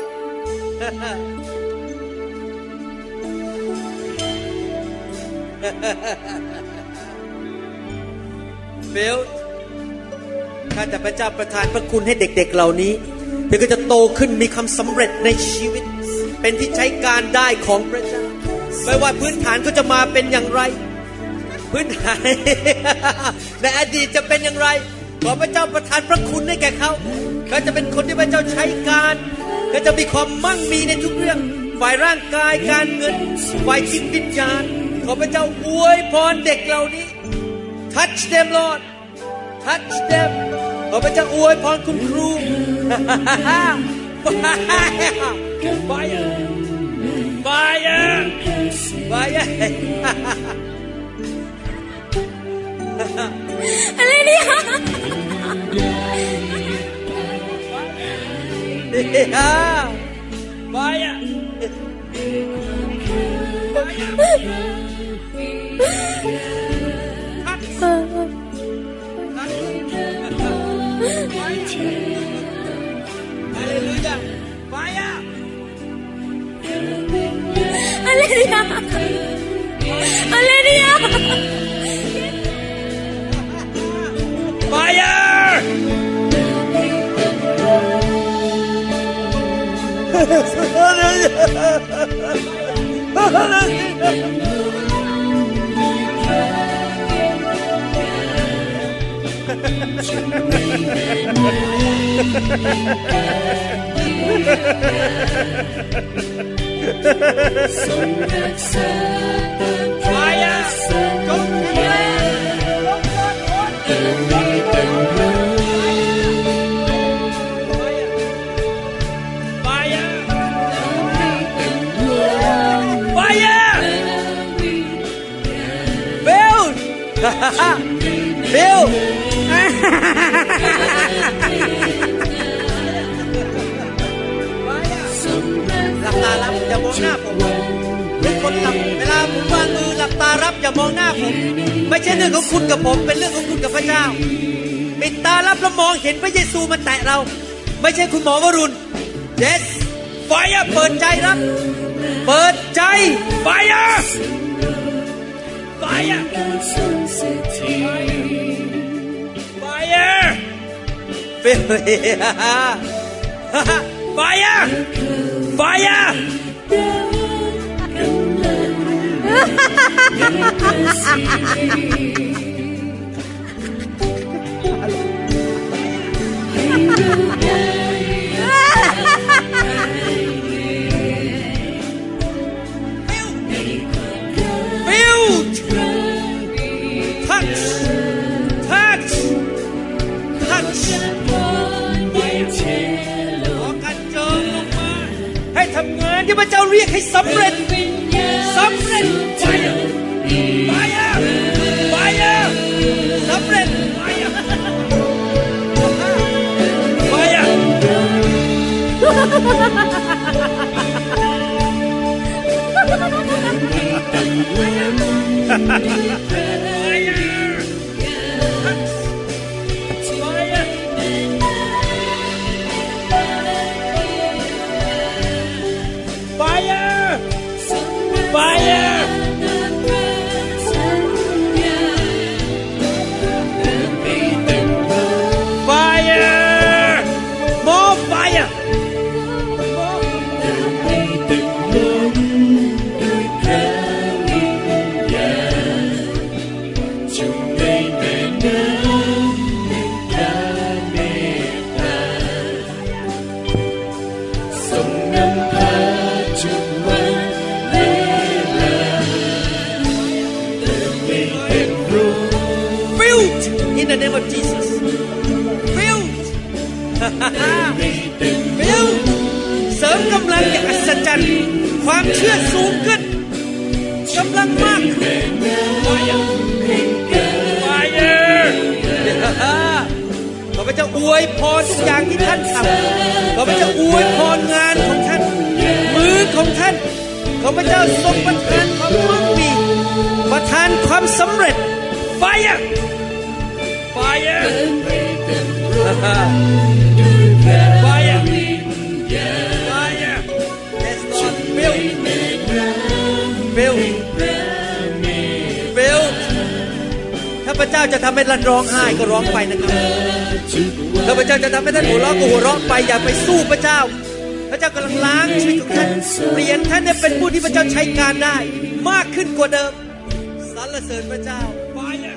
ฟิลข้าแต่พระเจ้าประทานพระคุณให้เด็กๆเหล่านี้เพื่อก็จะโตขึ้นมีความสำเร็จในชีวิตเป็นที่ใช้การได้ของพระเจ้าไม่ว่าพื้นฐานเขาจะมาเป็นอย่างไรพื้นฐาน ในอดีตจะเป็นอย่างไรขอพระเจ้าประทานพระคุณให้แก่เขาเขาจะเป็นคนที่พระเจ้าใช้การเขาจะมีความมั่งมีในทุกเรื่องฝ่ายร่างกายการเงินฝ่ายจิตวิญญาณขอพระเจ้าอวยพรเด็กเหล่านี้ touch them Lord touch them ขอพระเจ้าอวยพรคุณครู fire fire fire อะไรเนี่ย fire Hallelujah fire อะไรเนี่ยอะไรเนี่ย fire fire Bill หลับตารับอย่ามองหน้าผมเป็นคนหลับเวลาผมวางมือหลับตารับอย่ามองหน้าผมไม่ใช่เรื่องของคุณกับผมเป็นเรื่องของคุณกับพระเจ้าปิดตารับแล้วมองเห็นพระเยซูมาแตะเราไม่ใช่คุณหมอวรุณ Yes Fire เปิดใจรับเปิดใจ Fire Fire Fire Fire Fireทำงานที่พระเจ้าเรียกให้สำเร็จสำเร็จไฟไฟไฟสำเร็จไฟไฟFire! Fire! More fire! ทรงนำพาทุกวันเวลาเติมให้เป็นรู้ Filled in the name of Jesus. Filled. Filled. เสริมกำลังอย่างอัศจรรย์ความเชื่อสูงขึ้นกำลังมากขึ้น Fire ข้าพเจ้าอวยพรทุกอย่างที่ท่านทำข้าพเจ้าอวยพรงานของท่านมือของท่านข้าพเจ้าทรงประทานความมั่งมีประทานความสำเร็จ Fire Fire Fire Fire Yes Lord Build Build Build ข้าพเจ้าจะทำให้ท่านร้องไห้ก็ร้องไปนะครับข้าพเจ้าจะทำให้ท่านหัวเราะก็หัวเราะไปอย่าไปสู้พระเจ้าพระเจ้ากำลังล้างชีวิตของท่านเปลี่ยนท่านให้เป็นผู้ที่พระเจ้าใช้การได้มากขึ้นกว่าเดิมสรรเสริญพระเจ้า Fire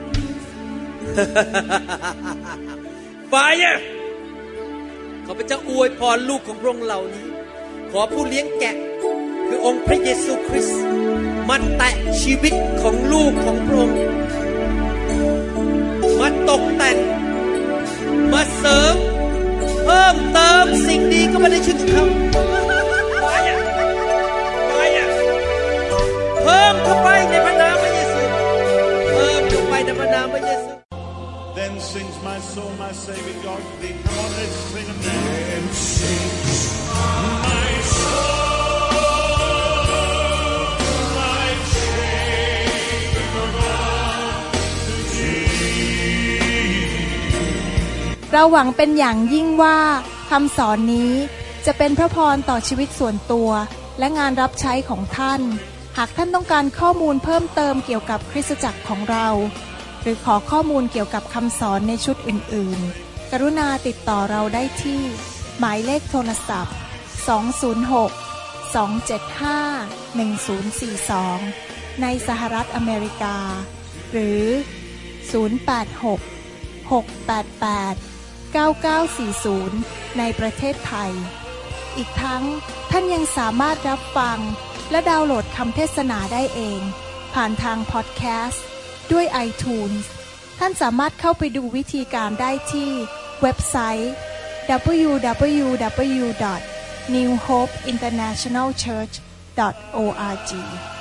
Fire ข้าพเจ้าอวยพรลูกของพระองค์เหล่านี้ขอผู้เลี้ยงแกะคือองค์พระเยซูคริสต์มาแตะชีวิตของลูกของพระองค์มาตกแต่งมาเสริมเพิ่มเติมสิ่งดีเข้ามาในชีวิตของเขาเพิ่มเข้าไปในพระนามพระเยซูเพิ่มเข้าไปในพระนามพระเยซู Then sings my soul, my Savior God to thee. Come on, let's sing a Then sings my soul, my Savior God to thee. เราหวังเป็นอย่างยิ่งว่าคำสอนนี้จะเป็นพระพรต่อชีวิตส่วนตัวและงานรับใช้ของท่านหากท่านต้องการข้อมูลเพิ่มเติมเกี่ยวกับคริสตจักรของเราหรือขอข้อมูลเกี่ยวกับคำสอนในชุดอื่นๆกรุณาติดต่อเราได้ที่หมายเลขโทรศัพท์206-275-1042ในสหรัฐอเมริกาหรือ086-688-9940ในประเทศไทยอีกทั้งท่านยังสามารถรับฟังและดาวน์โหลดคำเทศนาได้เองผ่านทางพอดแคสต์ด้วย iTunes ท่านสามารถเข้าไปดูวิธีการได้ที่เว็บไซต์ www.newhopeinternationalchurch.org